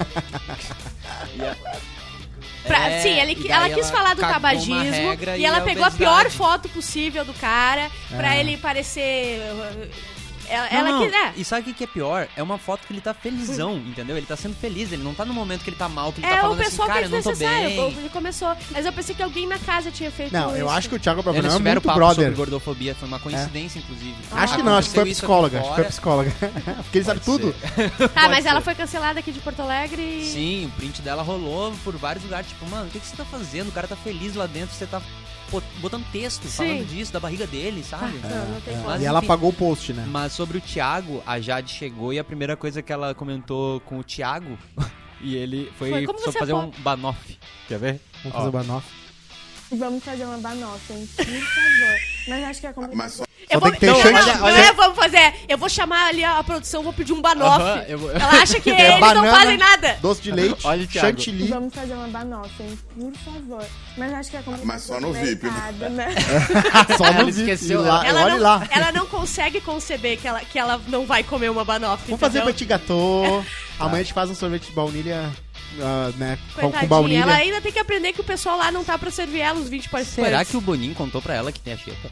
D: E a-
B: Pra-
D: É,
B: sim, ele,
D: e
B: qui-
D: daí
B: ela quis falar do
D: cagou uma
B: tabagismo
D: regra
B: e ela
D: a
B: pegou a
D: obesidade.
B: pior foto possível do cara pra
C: É.
B: ele parecer. Ela,
D: Não,
B: ela
D: não.
B: quis. É.
D: E sabe o que que é pior? É uma foto que ele tá felizão, entendeu? Ele tá sendo feliz, ele não tá no momento que ele tá mal, que ele tá
B: É, o
D: falando
B: pessoal
D: assim, cara,
B: que é
D: eu não tô
B: desnecessário.
D: bem.
B: Ele começou. Mas eu pensei que alguém na casa tinha feito
C: Não,
B: isso.
C: eu acho que o Thiago
D: Eles
C: Abravanel é
D: tiveram
C: muito
D: papo
C: brother.
D: sobre gordofobia, foi uma coincidência, inclusive.
C: Acho que não, acho que foi a
D: Aconteceu isso
C: psicóloga.
D: aqui
C: Acho que foi a
D: fora.
C: psicóloga. Porque ele sabe
D: Pode
C: tudo.
B: Tá, mas
D: Pode
B: ela
D: ser.
B: foi cancelada aqui de Porto Alegre e.
D: Sim, o print dela rolou por vários lugares. Tipo, mano, o que, que você tá fazendo? O cara tá feliz lá dentro, você tá bot- botando texto
B: Sim.
D: falando disso, da barriga dele, sabe?
B: Ah, não, não tem como.
D: Mas,
C: E ela
D: enfim.
C: apagou o post, né?
D: Mas sobre o Thiago, a Jade chegou e a primeira coisa que ela comentou com o Thiago, e ele foi,
B: Foi, como
D: sobre
B: você
D: fazer
B: apo-
D: um banoff. Quer ver?
C: Vamos
D: Ó.
C: fazer o banoff.
F: Vamos fazer uma banoffee, hein? Por favor. Mas acho que é complicado.
I: Mas só
B: Eu
C: Só
B: vou,
C: tem que ter
B: não,
C: chance-
B: não,
C: olha-
B: não
C: olha-
B: é, vamos fazer. Eu vou chamar ali a, a produção, vou pedir um banoff.
D: Aham, eu vou-
B: Ela acha que
C: É
B: eles
C: banana,
B: não fazem nada.
C: Doce de leite,
D: Olha o Thiago.
C: chantilly.
F: Vamos fazer uma banoffee, hein? Por favor. Mas acho que é complicado.
I: Mas só no V I P, né?
F: mercado, né?
C: Só
D: Ela
C: no
D: esqueceu,
C: vídeo, lá,
B: Ela
C: olha
B: não,
C: lá.
B: ela não consegue conceber que ela, que ela não vai comer uma banoffee.
C: Vamos fazer
B: entendeu?
C: petit gâteau. Amanhã a gente faz um sorvete de baunilha, ah, né? Com, com
B: Coitadinha,
C: baunilha.
B: ela ainda tem que aprender que o pessoal lá não tá pra servir ela os vinte participantes.
D: Será que o Boninho contou pra ela que tem a xepa?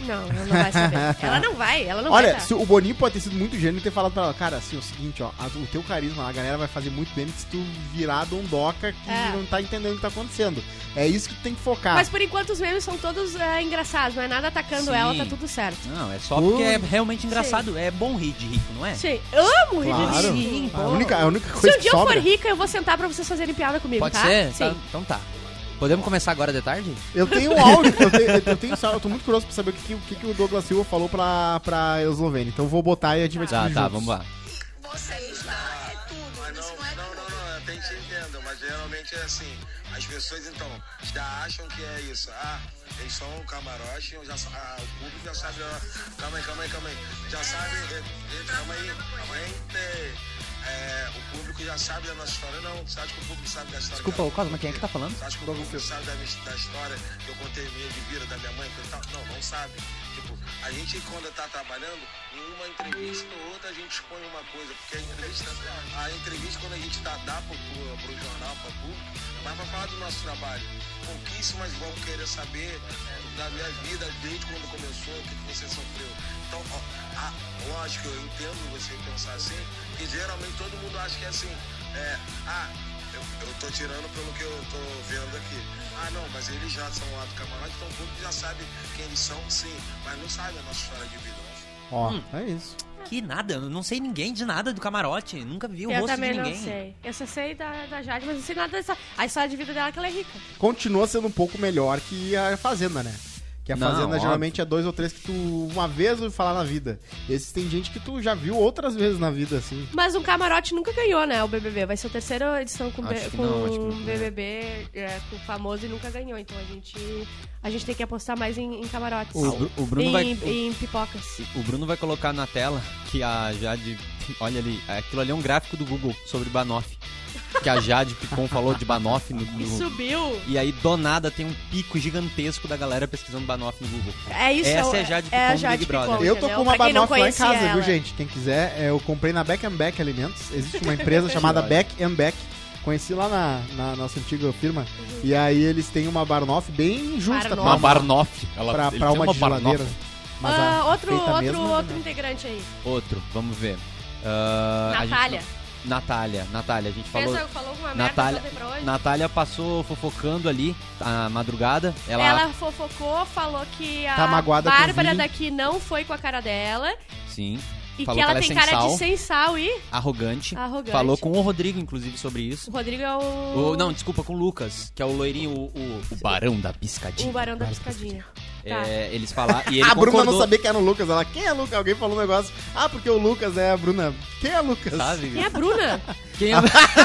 B: Não, ela não vai saber. Ela não vai, ela não
C: Olha,
B: vai.
C: se o Boninho pode ter sido muito gênio e ter falado pra ela, cara, assim, é o seguinte, ó, a- o teu carisma, a galera vai fazer muito bem se tu virar dondoca que
B: É.
C: não tá entendendo o que tá acontecendo. É isso que tu tem que focar.
B: Mas por enquanto os memes são todos é, engraçados, não é nada atacando
D: Sim.
B: ela, tá tudo certo.
D: Não, é só porque é realmente engraçado. É bom rir de rico, não é?
B: Sim, amo rir de
C: Claro.
B: rir.
C: A única, a única
B: Se
C: coisa
B: um
C: que
B: dia eu
C: sobra...
B: for rica, eu vou sentar pra vocês fazerem piada comigo,
D: Pode
B: tá?
D: ser?
B: Sim.
D: Tá, então tá. Podemos começar agora de tarde?
C: Eu tenho um áudio, eu tenho, eu tenho só- eu tô muito curioso pra saber o que, que, o que que o Douglas Silva falou pra, pra Eslovênia. Então eu vou botar e a gente vai
D: Tá,
C: discutir
D: tá,
C: juntos.
D: vamos lá.
E: Vocês lá é tudo,
I: Mas
E: isso
I: não,
E: não é
I: não, não, não, eu até te entendo, mas geralmente é assim, as pessoas então já acham que é isso, ah, eles são um camarote, já, sa- ah, o público já sabe, ó, calma aí, calma aí, calma aí, já sabe, é, é, calma aí, calma aí, é, é, o público já sabe da nossa história, não, você acha que o público sabe da história?
D: Desculpa,
I: da-
D: ô Cosma, quem é que tá falando?
I: Você acha que o público sabe da, minha- da história que eu contei minha de vida, da minha mãe, coisa e tal? Não, não sabe. Tipo, a gente quando tá trabalhando, em uma entrevista ou outra a gente expõe uma coisa, porque a entrevista, a entrevista quando a gente tá, dá pro, pro, pro jornal, pro público, é mais pra falar do nosso trabalho. Pouquíssimas vão querer saber da minha vida desde quando começou, o que, que você sofreu. Então, ó, a- lógico, eu entendo você pensar assim, que geralmente todo mundo acha que é assim, é, ah, eu, eu tô tirando pelo que eu tô vendo aqui. Ah, não, mas eles já são lá do camarote, então o público já sabe quem eles são, sim, mas não sabe a nossa história de vida, né?
C: Ó,
D: Hum.
C: é isso.
D: Que nada, eu não sei ninguém de nada do camarote. Nunca vi o
B: Eu
D: rosto de
B: também
D: ninguém.
B: não sei. Eu só sei da, da Jade, mas não sei nada dessa. A história de vida dela é que ela é rica.
C: Continua sendo um pouco melhor que a Fazenda, né? Que a
D: Não,
C: Fazenda
D: óbvio.
C: geralmente é dois ou três que tu uma vez ouviu falar na vida. Esses tem gente que tu já viu outras vezes na vida, assim.
B: Mas um camarote nunca ganhou, né? O B B B. Vai ser a terceira edição com,
C: Acho
B: B-
C: que
B: com
C: não, acho que não.
B: B B B, é, com famoso e nunca ganhou. Então a gente, a gente tem que apostar mais em, em camarotes.
D: O, Bru- o Bruno
B: em,
D: vai.
B: em pipocas.
D: O Bruno vai colocar na tela que a Jade. Olha ali, aquilo ali é um gráfico do Google sobre Banoff. Que a Jade Picon falou de Banoff no,
B: E
D: no-
B: subiu.
D: E aí, do nada, tem um pico gigantesco da galera pesquisando Banoff no Google.
B: É isso.
D: Essa é a Jade
B: é a
D: Picon do
B: Jade
D: Big Brother.
B: Picon,
C: Eu tô
B: entendeu?
C: com uma
B: Pra quem não
C: Banoff lá em
B: conhecia
C: casa, viu,
B: ela.
C: gente? Quem quiser, é, eu comprei na Back and Back Alimentos. Existe uma empresa chamada Back and Back. Conheci lá na, na nossa antiga firma. E aí eles têm uma Banoff bem justa
B: Barnoff.
D: Uma
C: pra,
D: Barnoff. Ela,
C: pra,
D: ele
C: pra
D: tem
C: uma de geladeira.
D: Barnoff.
C: Mas
B: Ah,
C: a
B: outro
C: feita
B: outro,
C: mesmo,
B: outro
C: né?
B: integrante aí.
D: Outro, vamos ver. Ah, a gente
B: Natália.
D: não- Natália, Natália, a gente falou.
B: Pensa, falou uma merda,
D: Natália,
B: não sei pra onde.
D: Natália passou fofocando ali a madrugada. Ela,
B: Ela fofocou, falou que a
C: Tá magoada com o
B: Bárbara
C: Vini.
B: daqui não foi com a cara dela.
D: sim,
B: E
D: falou
B: que ela
D: ela é
B: tem
D: sem
B: cara
D: sal,
B: de sem sal e
D: arrogante.
B: arrogante.
D: Falou com o Rodrigo, inclusive, sobre isso.
B: O Rodrigo é o...
D: O, não, desculpa, com o Lucas, que é o loirinho, o, o, o barão da piscadinha.
B: O Barão da Piscadinha. Tá.
D: É, eles falaram. E ele
C: A Bruna
D: concordou,
C: não sabia que era o Lucas. Ela, quem é Lucas? Alguém falou um negócio. Ah, porque o Lucas é a Bruna. Quem é Lucas?
D: sabe?
B: Quem é a Bruna?
D: Quem é...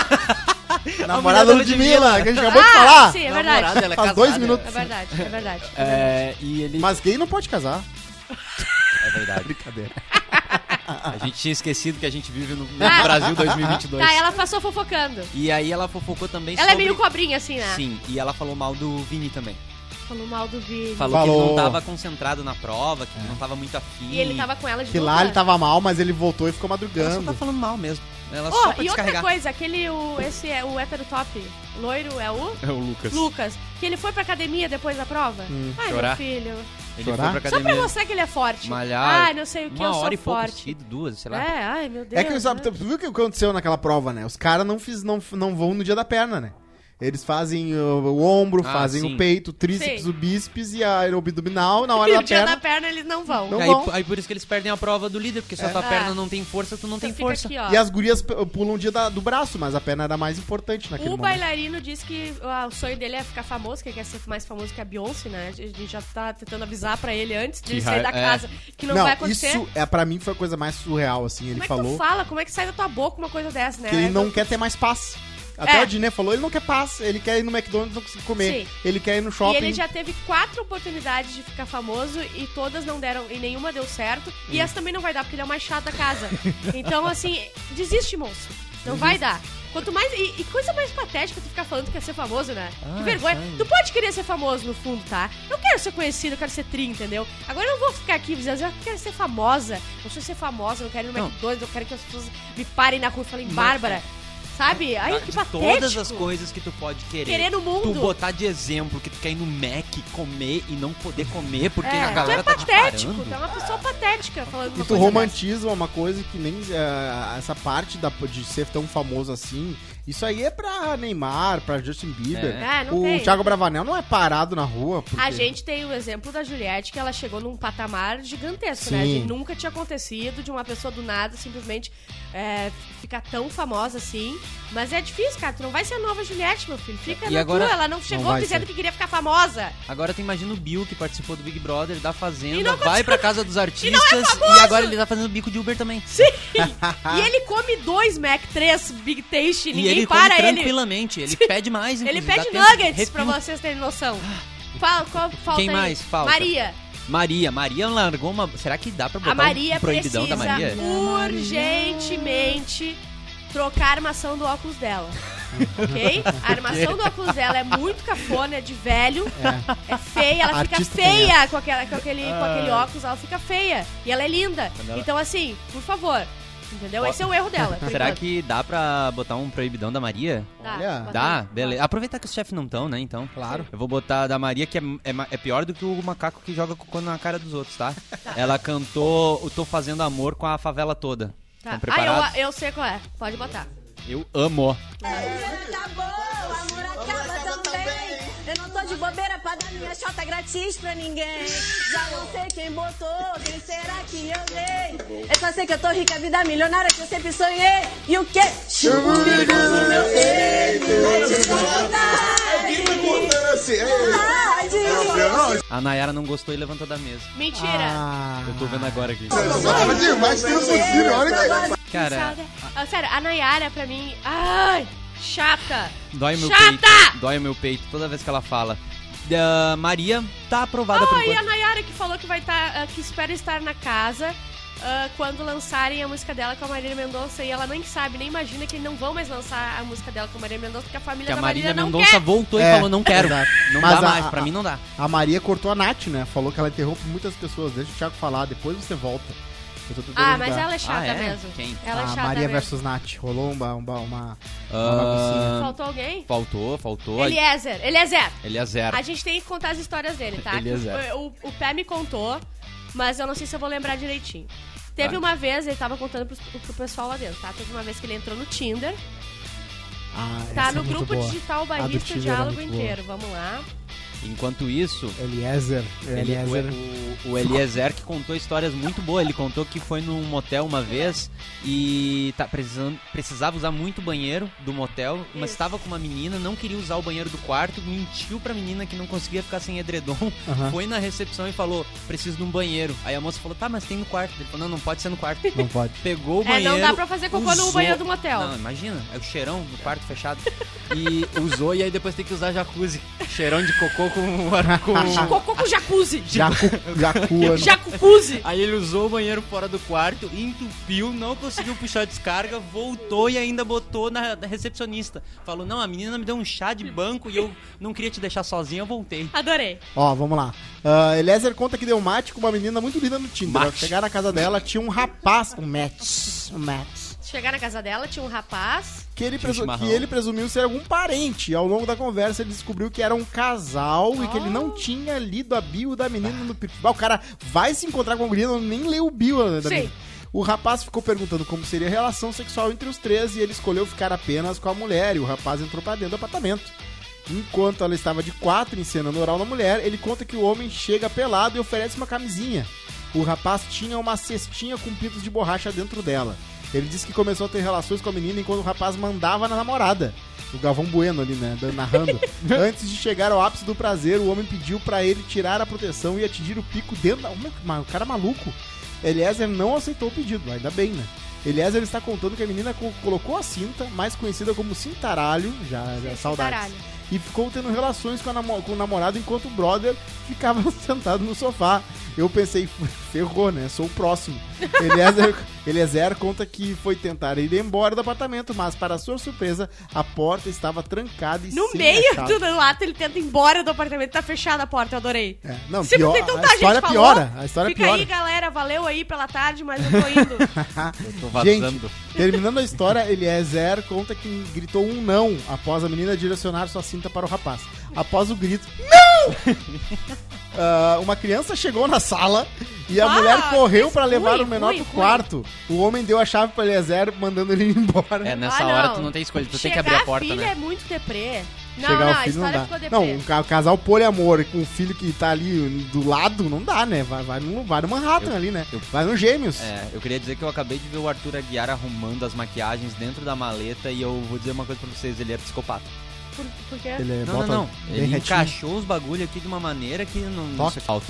C: Namorada da Ludmilla, que a gente acabou de
B: Ah,
C: falar.
B: sim, é
D: Namorada,
B: verdade.
D: ela é
C: Faz
D: casada.
C: dois minutos.
B: É verdade, é verdade. É verdade.
D: É, e ele...
C: Mas gay não pode casar.
D: É verdade.
C: Brincadeira.
D: A gente tinha esquecido que a gente vive no, no
B: Ah.
D: Brasil dois mil e vinte e dois.
B: Tá, ela passou fofocando.
D: E aí ela fofocou também
B: Ela é
D: sobre...
B: meio cobrinha, assim, né?
D: Sim, e ela falou mal do Vini também.
B: Falou mal do Vini.
D: Falou, que ele
C: Falou.
D: não tava concentrado na prova, que ele não tava muito afim.
B: E ele tava com ela de
C: Que
B: dupla.
C: lá ele tava mal, mas ele voltou e ficou
D: Ela só
C: madrugando.
D: tá falando mal mesmo. Ela
B: Oh,
D: só pra
B: e outra
D: descarregar.
B: coisa, aquele, o, esse é o hétero top, loiro, é o
D: É o Lucas.
B: Lucas, que ele foi pra academia depois da prova.
C: Hum.
B: Ai,
D: Chorar.
B: meu filho.
D: Ele
C: Chorar?
D: foi pra
B: Só pra
D: academia.
B: mostrar que ele é forte.
D: Malhar.
B: Ai, não sei o que,
D: Uma
B: eu sou
D: hora e pouco
B: forte.
D: vestido, duas, sei lá.
B: É, ai, meu Deus.
C: É que sabe,
B: né?
C: tu viu o que aconteceu naquela prova, né? Os caras não, fiz, não, não vão no dia da perna, né? Eles fazem o, o ombro,
D: Ah,
C: fazem
D: sim.
C: o peito, o tríceps,
B: Sim.
C: o bíceps e a o abdominal na hora
B: E
C: da
B: o dia
C: perna.
B: da perna eles não vão.
C: Não
D: aí,
C: vão.
D: aí por isso que eles perdem a prova do líder, porque se a tua
B: É.
D: perna não tem força, tu não
B: Então
D: tem
B: fica
D: força.
B: aqui, ó.
C: E as gurias p- pulam o dia da- do braço, mas a perna era mais importante naquele
B: O
C: momento.
B: bailarino disse que ah, o sonho dele é ficar famoso, que ele quer ser mais famoso que a Beyoncé, né? A gente já tá tentando avisar pra ele antes de
D: Que
B: ele sair da
D: ra- é.
B: casa que não,
C: Não,
B: vai acontecer.
C: isso é, pra mim foi a coisa mais surreal, assim. Ele
B: Como é que
C: falou
B: tu fala? Como é que sai da tua boca uma coisa dessa, né?
C: que ele
B: É,
C: não
B: eu-
C: quer ter mais paz. Até
B: É.
C: o Diné falou, ele não quer paz, ele quer ir no McDonald's e não conseguir comer.
B: Sim.
C: Ele quer ir no
B: E
C: shopping.
B: ele já teve quatro oportunidades de ficar famoso e todas não deram, e nenhuma deu certo. E essa também não vai dar, porque ele é o mais chato da casa. Então, assim, desiste, moço. Não vai dar. Quanto mais. E, e coisa mais patética tu ficar falando que quer ser famoso, né?
D: Ah,
B: que vergonha.
D: sério?
B: Tu pode querer ser famoso no fundo, tá? Eu quero ser conhecido, eu quero ser tri, entendeu? Agora eu não vou ficar aqui dizendo, eu quero ser famosa. Eu sou ser famosa, eu quero ir no
D: Não.
B: McDonald's, eu quero que as pessoas me parem na rua e falem,
D: Mas-
B: Bárbara. Sabe? Ai, que
D: de
B: patético.
D: todas as coisas que tu pode querer.
B: Querer no mundo.
D: Tu botar de exemplo que tu quer ir no Mac comer e não poder comer porque
B: É,
D: a galera
B: tu é
D: tá te
B: patético,
D: parando.
B: tu é uma pessoa patética falando uma
C: E tu
B: coisa
C: romantiza uma coisa que nem eh, essa parte da, de ser tão famoso assim. Isso aí é pra Neymar, pra Justin Bieber.
B: É. É, não
C: o
B: tem.
C: Thiago Bravanel não é parado na rua. Porque...
B: A gente tem o exemplo da Juliette, que ela chegou num patamar gigantesco, né?
C: Sim.
B: De nunca tinha acontecido, de uma pessoa do nada simplesmente é, ficar tão famosa assim. Mas é difícil, cara. Tu não vai ser a nova Juliette, meu filho. Fica
D: E
B: na
D: agora-
B: tua. Ela não chegou
C: vai
B: dizendo
C: ser.
B: que queria ficar famosa.
D: Agora tu imagina o Bill, que participou do Big Brother, da
B: E
D: Fazenda,
B: não
D: vai pra casa dos artistas
B: é
D: e,
B: famoso!
D: agora ele tá fazendo bico de Uber também.
B: Sim! E ele come dois Mac, três Big Taste,
D: E
B: ninguém
D: ele
B: para
D: come
B: ele.
D: tranquilamente, ele pede mais,
B: Ele
D: inclusive.
B: pede
D: dá tempo de
B: nuggets pra
D: refil.
B: vocês terem noção. Fala, qual falta
D: Quem
B: aí?
D: mais falta?
B: Maria.
D: Maria, Maria largou uma... Será que dá pra botar
B: A Maria
D: um proibidão
B: precisa
D: da Maria?
B: urgentemente trocar a armação do óculos dela. Ok? A armação do óculos dela é muito cafona, é de velho, é, feia, ela fica
C: Artista
B: feia com, aquela, com, aquele, com aquele óculos, ela fica feia. E ela é linda.
D: ela-
B: Então, assim, por favor. Entendeu? Esse é o erro dela. por
D: Será
B: enquanto.
D: que dá pra botar um proibidão da Maria?
B: Dá,
C: Olha.
B: bota
D: Dá?
B: aí.
D: Beleza. Aproveitar que os chefes não estão, né, então.
C: Claro.
D: Eu vou botar da Maria, que é, é, ma- é pior do que o macaco que joga cocô na cara dos outros, tá? Ela cantou o Tô Fazendo Amor com a favela toda.
B: Tá.
D: Estão preparados?
B: Ah, eu, eu sei qual é. Pode botar.
D: Eu amo.
F: Acabou, o amor acaba também. Eu não tô de bobeira pra dar minha chota grátis pra ninguém. Já não sei quem botou, quem será que eu dei. Eu só sei que eu tô rica, vida milionária que eu sempre sonhei. E o quê? Churigo no meu peito. Saudade.
D: A Nayara não gostou e levantou da mesa.
B: Mentira.
C: Ah,
D: Eu tô vendo agora aqui. Cara,
B: Saudade. Ah, sério, a Nayara, pra mim... Ai, chata.
D: dói meu
B: Chata!
D: peito. Dói meu peito toda vez que ela fala. Da Maria tá aprovada por
B: Ah, e a
D: enquanto.
B: Nayara que falou que vai estar, que espera estar na casa ah, quando lançarem a música dela com a Marília Mendonça, e ela nem sabe, nem imagina que não vão mais lançar a música dela com a Marília Mendonça, porque a família
D: Que a
B: da
D: Marília
B: Marília não
D: Mendonça
B: quer.
D: voltou
C: É,
D: e falou, não quero.
C: verdade.
D: Não
C: Mas
D: dá
C: a-
D: mais, pra
C: a-
D: mim não dá.
C: A Maria cortou a Nath, né? Falou que ela interrompe muitas pessoas. Deixa o Thiago falar, depois você volta. Eu tô tentando
B: Ah, mas
C: ajudar.
B: ela é chata
D: Ah, é?
B: mesmo.
D: Quem?
B: Ela é
C: a
B: chata
C: Maria
B: mesmo.
C: versus Nath. Rolou uma, uma, uma,
D: Ah,
C: uma baguncinha.
B: Faltou alguém?
D: Faltou, faltou.
B: Eliezer, Eliezer.
D: Ele é zero.
B: A gente tem que contar as histórias dele, tá?
D: Eliezer.
B: O, o, o Pé me contou, mas eu não sei se eu vou lembrar direitinho. Teve
D: Tá.
B: uma vez, ele tava contando pro, pro pessoal lá dentro, tá? Teve uma vez que ele entrou no Tinder,
C: Ah,
B: tá
C: essa
B: no
C: é muito
B: grupo
C: boa.
B: digital
C: A do
B: Barrista
C: Tinder é
B: Diálogo
C: muito boa.
B: inteiro. Vamos lá.
D: Enquanto isso,
C: Eliezer.
D: ele,
C: Eliezer.
D: o, o Eliezer que contou histórias muito boas. Ele contou que foi num motel uma vez e tá precisando, precisava usar muito banheiro do motel, mas
B: Isso.
D: estava com uma menina, não queria usar o banheiro do quarto, mentiu pra menina que não conseguia ficar sem edredom,
C: Aham.
D: foi na recepção e falou, preciso de um banheiro. Aí a moça falou, tá, mas tem no quarto. Ele falou, não, não pode ser no quarto.
C: Não pode.
D: Pegou o
B: É,
D: banheiro.
B: não dá pra fazer cocô no
D: usou-
B: banheiro do motel.
D: Não, imagina, é o cheirão do quarto fechado. E usou e aí depois tem que usar jacuzzi. Cheirão de cocô com... com...
B: Cocô com jacuzzi.
C: Jacu, Jacua.
B: Jacucuzi.
D: Aí ele usou o banheiro fora do quarto, entupiu, não conseguiu puxar a descarga, voltou e ainda botou na, na recepcionista. Falou, não, a menina me deu um chá de banco e eu não queria te deixar sozinha, eu voltei.
B: Adorei.
C: Ó, vamos lá. Uh, Eliezer conta que deu mate com uma menina muito linda no Tinder. Ao
D: Mate.
C: chegar na casa dela, tinha um rapaz, um match, um match,
B: Chegar na casa dela, tinha um rapaz.
C: que ele,
D: Tinha um
C: presu-
D: chimarrão.
C: que ele presumiu ser algum parente. E ao longo da conversa, ele descobriu que era um casal e que ele não tinha lido a bio da menina no perfil. Ah, o cara vai se encontrar com a guria, não nem leu o bio né, da
B: Sim.
C: menina. O rapaz ficou perguntando como seria a relação sexual entre os três e ele escolheu ficar apenas com a mulher. E o rapaz entrou pra dentro do apartamento. Enquanto ela estava de quatro encenando oral na mulher, ele conta que o homem chega pelado e oferece uma camisinha. O rapaz tinha uma cestinha com pintos de borracha dentro dela. Ele disse que começou a ter relações com a menina enquanto o rapaz mandava na namorada. O Galvão Bueno ali, né, narrando. Antes de chegar ao ápice do prazer, o homem pediu pra ele tirar a proteção e atingir o pico dentro da... O cara maluco. Eliezer não aceitou o pedido, ainda bem, né? Eliezer está contando que a menina co- colocou a cinta, mais conhecida como cintaralho, já, já saudades,
B: Cintaralho.
C: e ficou tendo relações com, a namo- com o namorado enquanto o brother ficava sentado no sofá. Eu pensei, ferrou, né? Sou o próximo. Eliezer, Eliezer conta que foi tentar ir embora do apartamento, mas, para sua surpresa, a porta estava trancada e
B: No
C: sem
B: meio
C: a chave.
B: do ato, ele tenta ir embora do apartamento, tá fechada a porta, eu adorei.
C: É, não,
B: Sempre
C: pior,
B: tem tanta
C: a história
B: gente
C: piora.
B: falou.
C: A história
B: Fica
C: piora.
B: aí, galera, valeu aí pela tarde, mas eu tô indo.
D: Eu tô vazando.
C: Gente, terminando a história, Eliezer conta que gritou um não após a menina direcionar sua cinta para o rapaz. Após o grito, não! Ah, uma criança chegou na sala e a
B: Ah,
C: mulher correu
B: isso,
C: para levar
B: ruim,
C: o menor
B: ruim,
C: pro
B: ruim.
C: quarto. O homem deu a chave para Eliezer, mandando ele ir embora.
D: É, nessa
B: Ah,
D: hora
B: não.
D: tu não tem escolha, tu tem que
B: Chegar
D: abrir a porta,
B: filha
D: né?
B: é muito deprê. Não,
C: Chegar
B: não,
C: o
B: a
C: filho não
B: história
C: dá.
B: ficou deprê.
C: Não, um ca- casal poliamor com um filho que tá ali do lado, não dá, né? Vai, vai, no, vai no Manhattan
D: Eu-
C: ali, né?
D: eu-
C: Vai no Gêmeos.
D: É, eu queria dizer que eu acabei de ver o Arthur Aguiar arrumando as maquiagens dentro da maleta e eu vou dizer uma coisa pra vocês, ele é psicopata.
B: Por, por quê?
C: Ele
D: Não,
C: bota
D: não, não.
C: bem
D: Ele
C: retinho.
D: encaixou os bagulho aqui de uma maneira que não, não
C: Toque.
D: sei, falta.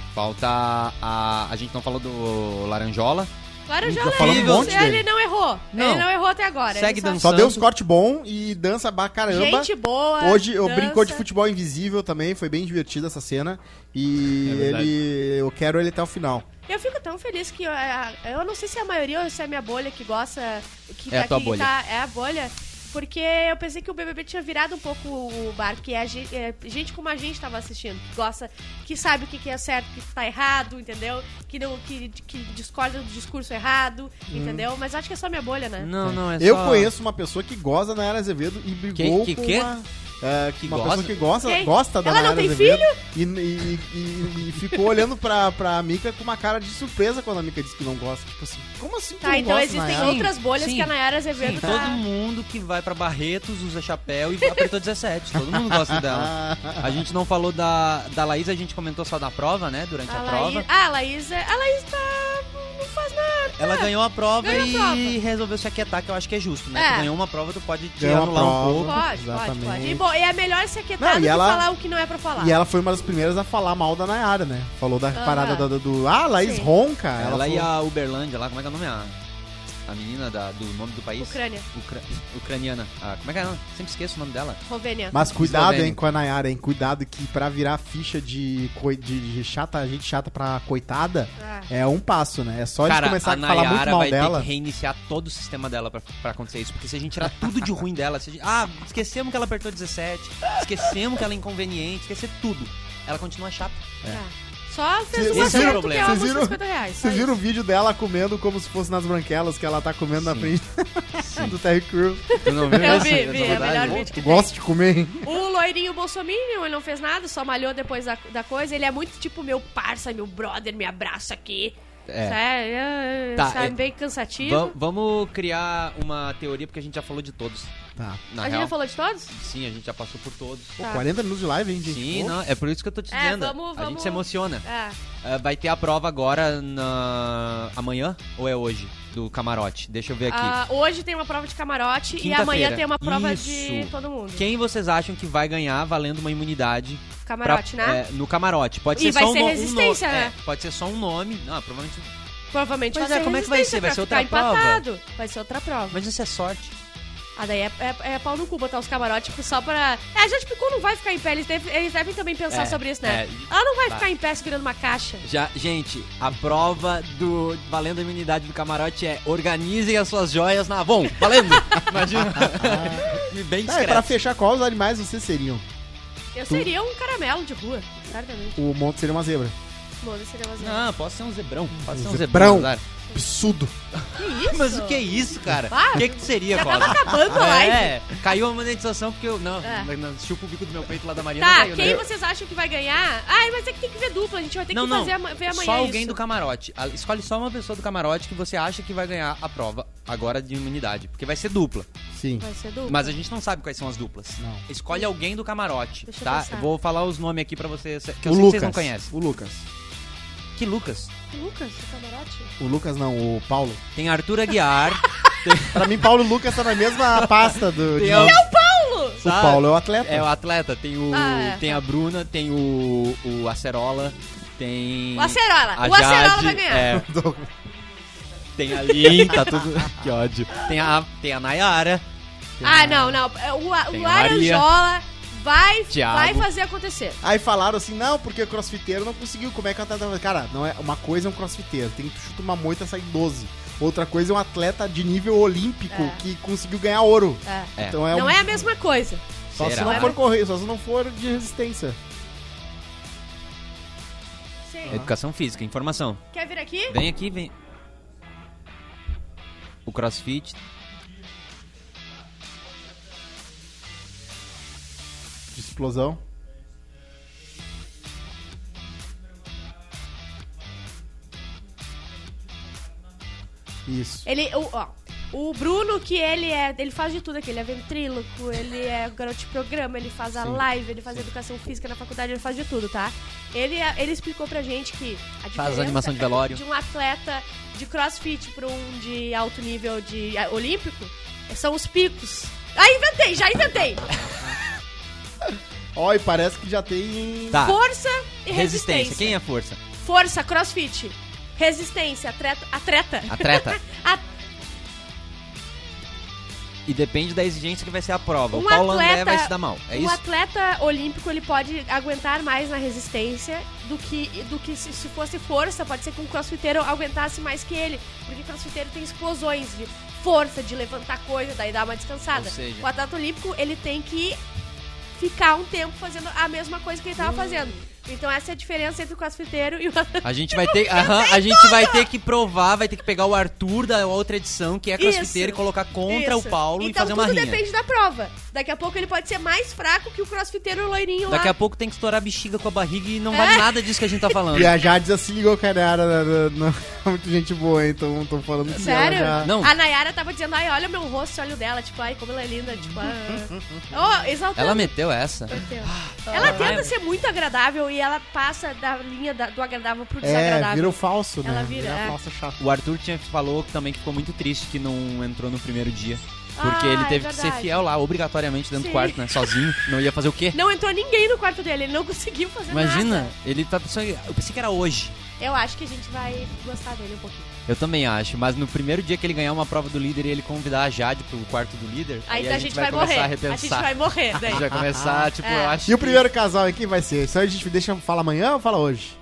D: Falta a... A gente não falou do Laranjola.
B: Laranjola
C: Tô falando
B: é
C: um monte
B: ele
C: dele.
B: não errou.
D: Não.
B: Ele não errou até agora.
D: Segue
B: ele só-
D: dançando.
C: Só deu uns corte bom e dança pra caramba.
B: Gente boa.
C: Hoje eu
B: dança.
C: brincou de futebol invisível também, foi bem divertida essa cena. E
D: É verdade.
C: ele. Eu quero ele até o final.
B: Eu fico tão feliz que eu, eu não sei se é a maioria ou se é a minha bolha que gosta. Que
D: É a
B: tá-
D: tua
B: que
D: bolha.
B: tá- é a bolha. Porque eu pensei que o B B B tinha virado um pouco o barco, que a gente, é, gente como a gente tava assistindo, que gosta, que sabe o que, que é certo, o que tá errado, entendeu? Que, não, que, que discorda do discurso errado, entendeu? Mas acho que é só minha bolha, né?
D: Não, não, é
C: eu
D: só...
C: conheço uma pessoa que goza da Nayara Azevedo e brigou
D: Que- que-
C: com
D: que?
C: uma. é,
D: Que
C: uma
D: goza?
C: pessoa que gosta,
B: Quem?
C: gosta da
B: Ela não
C: Nayara
B: tem
C: Azevedo E, e, e- e ficou olhando pra, pra Mika com uma cara de surpresa quando a Mika disse que não gosta. Tipo assim, como assim tu
B: Tá,
C: não
B: então
C: gosta,
B: existem
C: Nayara?
B: outras bolhas
D: Sim,
B: que a Nayara Azevedo
D: Sim,
B: tá...
D: todo mundo que vai pra Barretos usa chapéu e apertou dezessete. Todo mundo gosta dela. A gente não falou da, da Laís, a gente comentou só da prova, né? Durante a,
B: A
D: prova.
B: Laís, ah, a Laís, é- a Laís tá... não faz nada.
D: Ela ganhou a prova
B: Ganhou a
D: e
B: prova.
D: resolveu se aquietar, que eu acho que é justo, né?
B: É.
D: Tu ganhou uma prova, tu pode te
C: Ganhou uma
D: anular um
C: prova.
D: pouco.
B: Pode, pode,
C: Exatamente.
B: pode. E, bom, e é melhor se aquietar
C: Não,
B: do
C: e
B: que
C: ela-
B: falar o que não é pra falar.
C: E ela foi uma das primeiras a falar mal da Nayara, né? Falou da
B: Aham.
C: parada do, do. Ah, Laís
B: Sim.
C: ronca.
D: Ela,
C: Ela,
D: e
C: falou-
D: a Uberlândia lá, como é que é o nome? A, a menina da, do nome do país?
B: Ucrânia,
D: Ucra- Ucraniana. Ah, como é que é? Sempre esqueço o nome dela.
B: Rovênia.
C: Mas cuidado,
D: Eslovênia.
C: hein, com a Nayara, hein? Cuidado que pra virar ficha de, coi- de, de chata, gente chata pra coitada,
B: Ah.
C: é um passo, né? É só
D: Cara,
C: eles começar
D: a
C: a falar muito
D: Nayara
C: mal
D: vai
C: dela.
D: ter que reiniciar todo o sistema dela pra, pra acontecer isso. Porque se a gente tirar tudo de ruim dela, se a gente, ah, esquecemos que ela apertou dezessete, esquecemos que ela é inconveniente, esquecer tudo. Ela continua chata.
B: Tá. Só fez
C: Cê-
B: um
C: esse é o
B: acerto
D: problema.
B: que é
C: Vocês
B: uns
C: viram-
B: cinquenta reais. só
C: Vocês viram o
B: isso.
C: vídeo dela comendo como se fosse nas branquelas que ela tá comendo na
D: Sim.
C: frente
D: Sim.
C: do Terry Crews?
D: Tu não viu
B: Eu
D: essa-
B: vi,
D: essa
B: vi, é o
D: verdade?
B: melhor vídeo
C: Tu
B: que
C: gosta de comer, hein?
B: O loirinho bolsominion, ele não fez nada, só malhou depois da, da coisa. Ele é muito tipo meu parça, meu brother, me abraça aqui.
D: É.
B: Sabe, é,
D: Tá,
B: sabe,
D: é-
B: bem cansativo.
D: Va- vamos criar uma teoria, porque a gente já falou de todos.
C: Tá.
D: Na
B: a gente
D: real.
B: já falou de todos?
D: Sim, a gente já passou por todos.
C: Pô,
B: Tá.
C: quarenta minutos de live, hein, gente?
D: Sim,
C: Pô.
D: não, é por isso que eu tô te
B: É,
D: dizendo.
B: vamos-
D: A gente
B: vamos-
D: se emociona.
B: É.
D: Ah, vai ter a prova agora na... amanhã ou é hoje? Do camarote. Deixa eu ver aqui.
B: Ah, hoje tem uma prova de camarote e
D: Quinta-feira.
B: amanhã tem uma prova
D: Isso.
B: de todo mundo.
D: Quem vocês acham que vai ganhar valendo uma imunidade
B: Camarote,
D: pra-
B: né?
D: é, no camarote? Pode
B: E
D: ser
B: vai
D: só um
B: ser
D: no- um
B: resistência,
D: no-
B: né?
D: é, pode ser só um nome. Não, provavelmente.
B: Provavelmente
D: Mas
B: vai
D: é,
B: ser
D: como é que vai
B: resistência
D: ser? Vai
B: pra
D: ser outra
B: ficar
D: prova?
B: empatado. Vai ser outra prova.
D: Mas isso é sorte.
B: Ah, daí é, é, é pau no cu botar os camarotes só pra... É, a gente ficou, não vai ficar em pé. Eles, deve- eles devem também pensar
D: É,
B: sobre isso, né?
D: é.
B: Ela não vai
D: Tá.
B: ficar em pé segurando uma caixa.
D: Já, gente, a prova do valendo a imunidade do camarote é organizem as suas joias na Avon. Valendo! Imagina. E bem
C: Tá, e
D: discreto.
C: pra fechar, qual os animais vocês seriam?
B: Eu seria um caramelo de rua, certamente.
C: O monte seria uma zebra.
B: Moda seria uma zebra.
D: Não, posso ser um zebrão. Pode ser um
C: zebrão.
D: zebrão. Zara.
C: Absurdo.
B: Que isso?
D: Mas o que é isso, cara?
B: Ah,
D: O que que tu seria,
B: já
D: Cosa?
B: tava acabando a live.
D: É, caiu a monetização porque eu... Não,
B: É.
D: na- na- chupa o bico do meu peito lá da Maria, não
B: Tá,
D: caiu,
B: quem
D: né?
B: vocês acham que vai ganhar? Ai, mas é que tem que ver dupla, a gente vai ter
D: Não,
B: que
D: não,
B: fazer ama- ver amanhã
D: só alguém
B: isso.
D: do camarote. A- Escolhe só uma pessoa do camarote que você acha que vai ganhar a prova agora de imunidade. Porque vai ser dupla.
C: Sim.
B: Vai ser dupla.
D: Mas a gente não sabe quais são as duplas.
C: Não.
D: Escolhe alguém do camarote,
B: Deixa eu
D: tá?
B: pensar.
D: Eu vou falar os nomes aqui pra vocês, que eu
C: O
D: sei que
C: Lucas.
D: vocês não conhecem.
C: O Lucas.
D: Que Lucas?
B: Lucas, do camarote?
C: O Lucas não, o Paulo.
D: Tem Arthur Aguiar.
C: Pra mim, Paulo e Lucas tá na mesma pasta do.
D: Tem
C: de
D: a-
C: nomes.
B: Paulo!
C: O
D: sabe?
C: Paulo é o atleta.
D: É o atleta. Tem o.
B: Ah, é,
D: tem
B: tá.
D: a Bruna, tem o. O Acerola, tem.
B: O Acerola.
D: a
B: O Acerola
D: Jade,
B: vai ganhar.
D: É,
C: Do-
D: tem a Lin, tá tudo. Que ódio. Tem a, tem a Nayara.
B: Ah, não, não. O, a-
D: Tem
B: o
D: a Maria.
B: Laranjola vai,
D: Thiago.
B: vai fazer acontecer.
C: Aí falaram assim, não, porque o crossfiteiro não conseguiu, como é que o atleta... Cara, não é, uma coisa é um crossfiteiro, tem que chutar uma moita e sair doze. Outra coisa é um atleta de nível olímpico
B: É.
C: que conseguiu ganhar ouro.
B: É.
D: É.
C: Então é
B: Não
C: um...
B: é a mesma coisa.
C: Só
D: Será?
C: se não for correr, só se não for de resistência.
B: Sim.
D: Educação física, informação.
B: Quer vir aqui?
D: Vem aqui, vem. O CrossFit.
C: De explosão. Isso.
B: Ele, o, ó, o Bruno, que ele é, ele faz de tudo aqui, ele é ventríloco, ele é garoto de programa, ele faz a
C: Sim.
B: live, ele faz educação física na faculdade, ele faz de tudo, tá? Ele, é- ele explicou pra gente que a diferença
D: animação de velório.
B: de um atleta de crossfit pra um de alto nível de ah, olímpico são os picos. Ah, inventei, já inventei!
C: Ó, e parece que já tem...
D: Tá.
B: Força e
D: Resistência.
B: resistência.
D: Quem é força?
B: Força, crossfit. Resistência, atleta. Atleta.
D: Atleta.
B: A-
D: E depende da exigência que vai ser a prova.
B: Um
D: o Paulo
B: atleta-
D: André vai se dar mal. É
B: o
D: isso?
B: atleta olímpico, ele pode aguentar mais na resistência do que, do que se, se fosse força. Pode ser que um crossfiteiro aguentasse mais que ele. Porque o crossfiteiro tem explosões de força, de levantar coisa, daí dá uma descansada.
D: Ou seja-
B: O atleta olímpico, ele tem que ficar um tempo fazendo a mesma coisa que ele tava fazendo. Então essa é a diferença entre o crossfiteiro e o atleta.
D: A gente vai ter, aham, a gente vai ter que provar, vai ter que pegar o Arthur da outra edição, que é crossfiteiro, e colocar contra
B: Isso.
D: o Paulo
B: então,
D: e fazer uma
B: tudo
D: rinha.
B: depende da prova. Daqui a pouco ele pode ser mais fraco que o crossfiteiro loirinho
D: Daqui
B: lá.
D: a pouco tem que estourar a bexiga com a barriga e não
B: É.
D: vale nada disso que a gente tá falando.
C: E a Jade já se ligou, cara, não é muito gente boa, hein? Então tô falando que
B: Sério?
C: ela já...
D: Não.
B: A Nayara tava dizendo, ai, olha meu rosto, olha o dela, tipo, ai, como ela é linda, tipo, ah. Oh, exaltando.
D: Ela meteu essa.
B: Meteu. Ela tenta
D: Ai.
B: ser muito agradável e ela passa da linha da- do agradável pro
C: É,
B: desagradável.
C: vira o falso, né?
B: Ela vira, é.
C: falsa chata.
D: O Arthur tinha, falou também que ficou muito triste que não entrou no primeiro dia. Porque
B: Ah,
D: ele
B: é
D: teve que ser
B: verdade.
D: fiel lá, obrigatoriamente, dentro
B: Sim.
D: do quarto, né? Sozinho. Não ia fazer o quê?
B: Não entrou ninguém no quarto dele, ele não conseguiu fazer
D: Imagina,
B: nada.
D: ele tá pensando. Eu pensei que era hoje.
B: Eu acho que a gente vai gostar dele um pouquinho.
D: Eu também acho, mas no primeiro dia que ele ganhar uma prova do líder e ele convidar a Jade pro quarto do líder,
B: Aí,
D: aí
B: a, gente vai,
D: começar
B: morrer.
D: a
B: A,
D: repensar.
B: gente vai morrer
D: A
B: daí.
D: gente vai começar, tipo,
B: É.
D: eu acho
C: E o
D: que-
C: primeiro casal aqui vai ser? Isso aí a gente deixa falar amanhã ou fala hoje?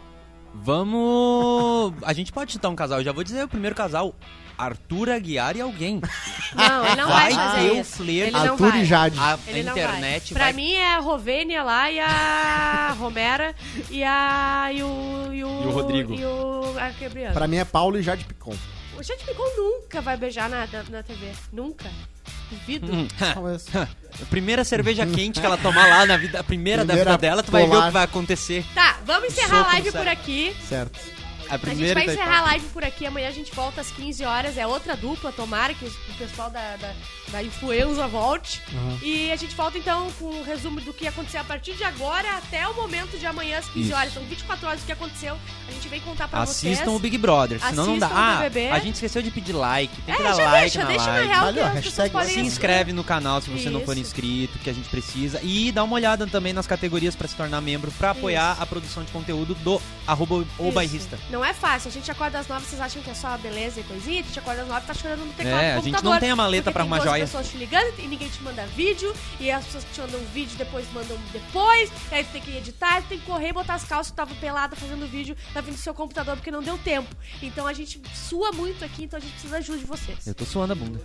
D: Vamos... A gente pode chutar um casal, eu já vou dizer o primeiro casal. Arthur Aguiar e alguém.
B: Não, ele não vai,
D: Vai
B: fazer
D: ter o
B: isso.
D: flerte.
B: Ele não
C: Arthur
B: vai.
C: e Jade.
D: A,
B: Ele
D: a
B: não
D: internet
B: vai. Pra
D: vai...
B: mim é a Rovênia lá e a Romera e a e o e o,
D: E o Rodrigo.
B: e o a Gabriela.
C: Pra mim é Paulo e Jade Picon.
B: O Jade Picon nunca vai beijar na, na, na T V. Nunca. Duvido.
D: Hum,
C: Talvez.
D: a primeira cerveja quente que ela tomar lá na vida, a primeira,
C: Primeira
D: da vida dela, tu vai ver
C: polar.
D: o que vai acontecer.
B: Tá, vamos encerrar a
D: Soco
B: live
D: no
B: por
D: céu.
B: aqui.
C: Certo.
D: A
B: A gente
D: primeira
B: vai
D: tá-
B: encerrar a live por aqui. Amanhã a gente volta às quinze horas. É outra dupla, tomara que o pessoal da, da, da influenza volte.
C: Uhum.
B: E a gente volta então com um resumo do que aconteceu a partir de agora até o momento de amanhã às quinze
D: Isso.
B: horas. São vinte e quatro horas do que aconteceu. A gente vem contar pra vocês.
D: Assistam o Big Brother, senão não dá.
B: Assistam o
D: Ah,
B: B B B.
D: a gente esqueceu de pedir like, tem que
B: É,
D: dar
B: já
D: like
B: deixa,
D: na
B: deixa na
D: live.
B: real
C: Valeu,
B: que as
C: hashtag
B: pessoas podem...
D: Se inscreve no canal se você não for
B: Isso.
D: inscrito, que a gente precisa. E dá uma olhada também nas categorias pra se tornar membro, pra apoiar
B: Isso.
D: a produção de conteúdo do arroba o
B: Isso.
D: bairrista.
B: Não é fácil. A gente acorda às nove, vocês acham que é só beleza e coisinha? A gente acorda às nove, tá chorando no teclado
D: É,
B: do
D: a gente
B: computador.
D: não tem a maleta
B: porque
D: pra
B: tem
D: arrumar
B: duas
D: joia.
B: pessoas te ligando e ninguém te manda vídeo. E as pessoas que te mandam vídeo depois mandam depois. E aí tu tem que editar, tu tem que correr, botar as calças que tava pelada fazendo vídeo na frente do seu computador porque não deu tempo. Então a gente sua muito aqui, então a gente precisa da ajuda de vocês.
D: Eu tô suando a bunda.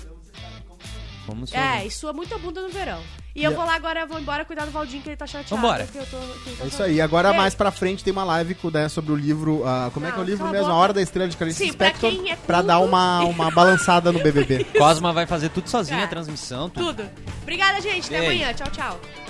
D: Vamos suar.
B: É, e sua muita bunda no verão. E eu
C: E-
B: vou lá agora, eu vou embora cuidar do Valdinho, que ele tá chateado.
D: Vambora.
B: que eu tô- que ele tá
C: É isso aí. Agora,
B: Beijo.
C: mais pra frente, tem uma live com, né, sobre o livro... ah, como é que é o
B: Não,
C: livro
B: cala a
C: mesmo? A
B: boca.
C: Hora da Estrela de Clarice
B: Sim, pra
C: Lispector.
B: quem é
C: Pra
B: culto.
C: dar uma, uma balançada no B B B.
D: Cosma vai fazer tudo sozinha,
B: É.
D: a transmissão, tudo.
B: Tudo. Obrigada, gente. Até
D: Beijo.
B: amanhã. Tchau, tchau.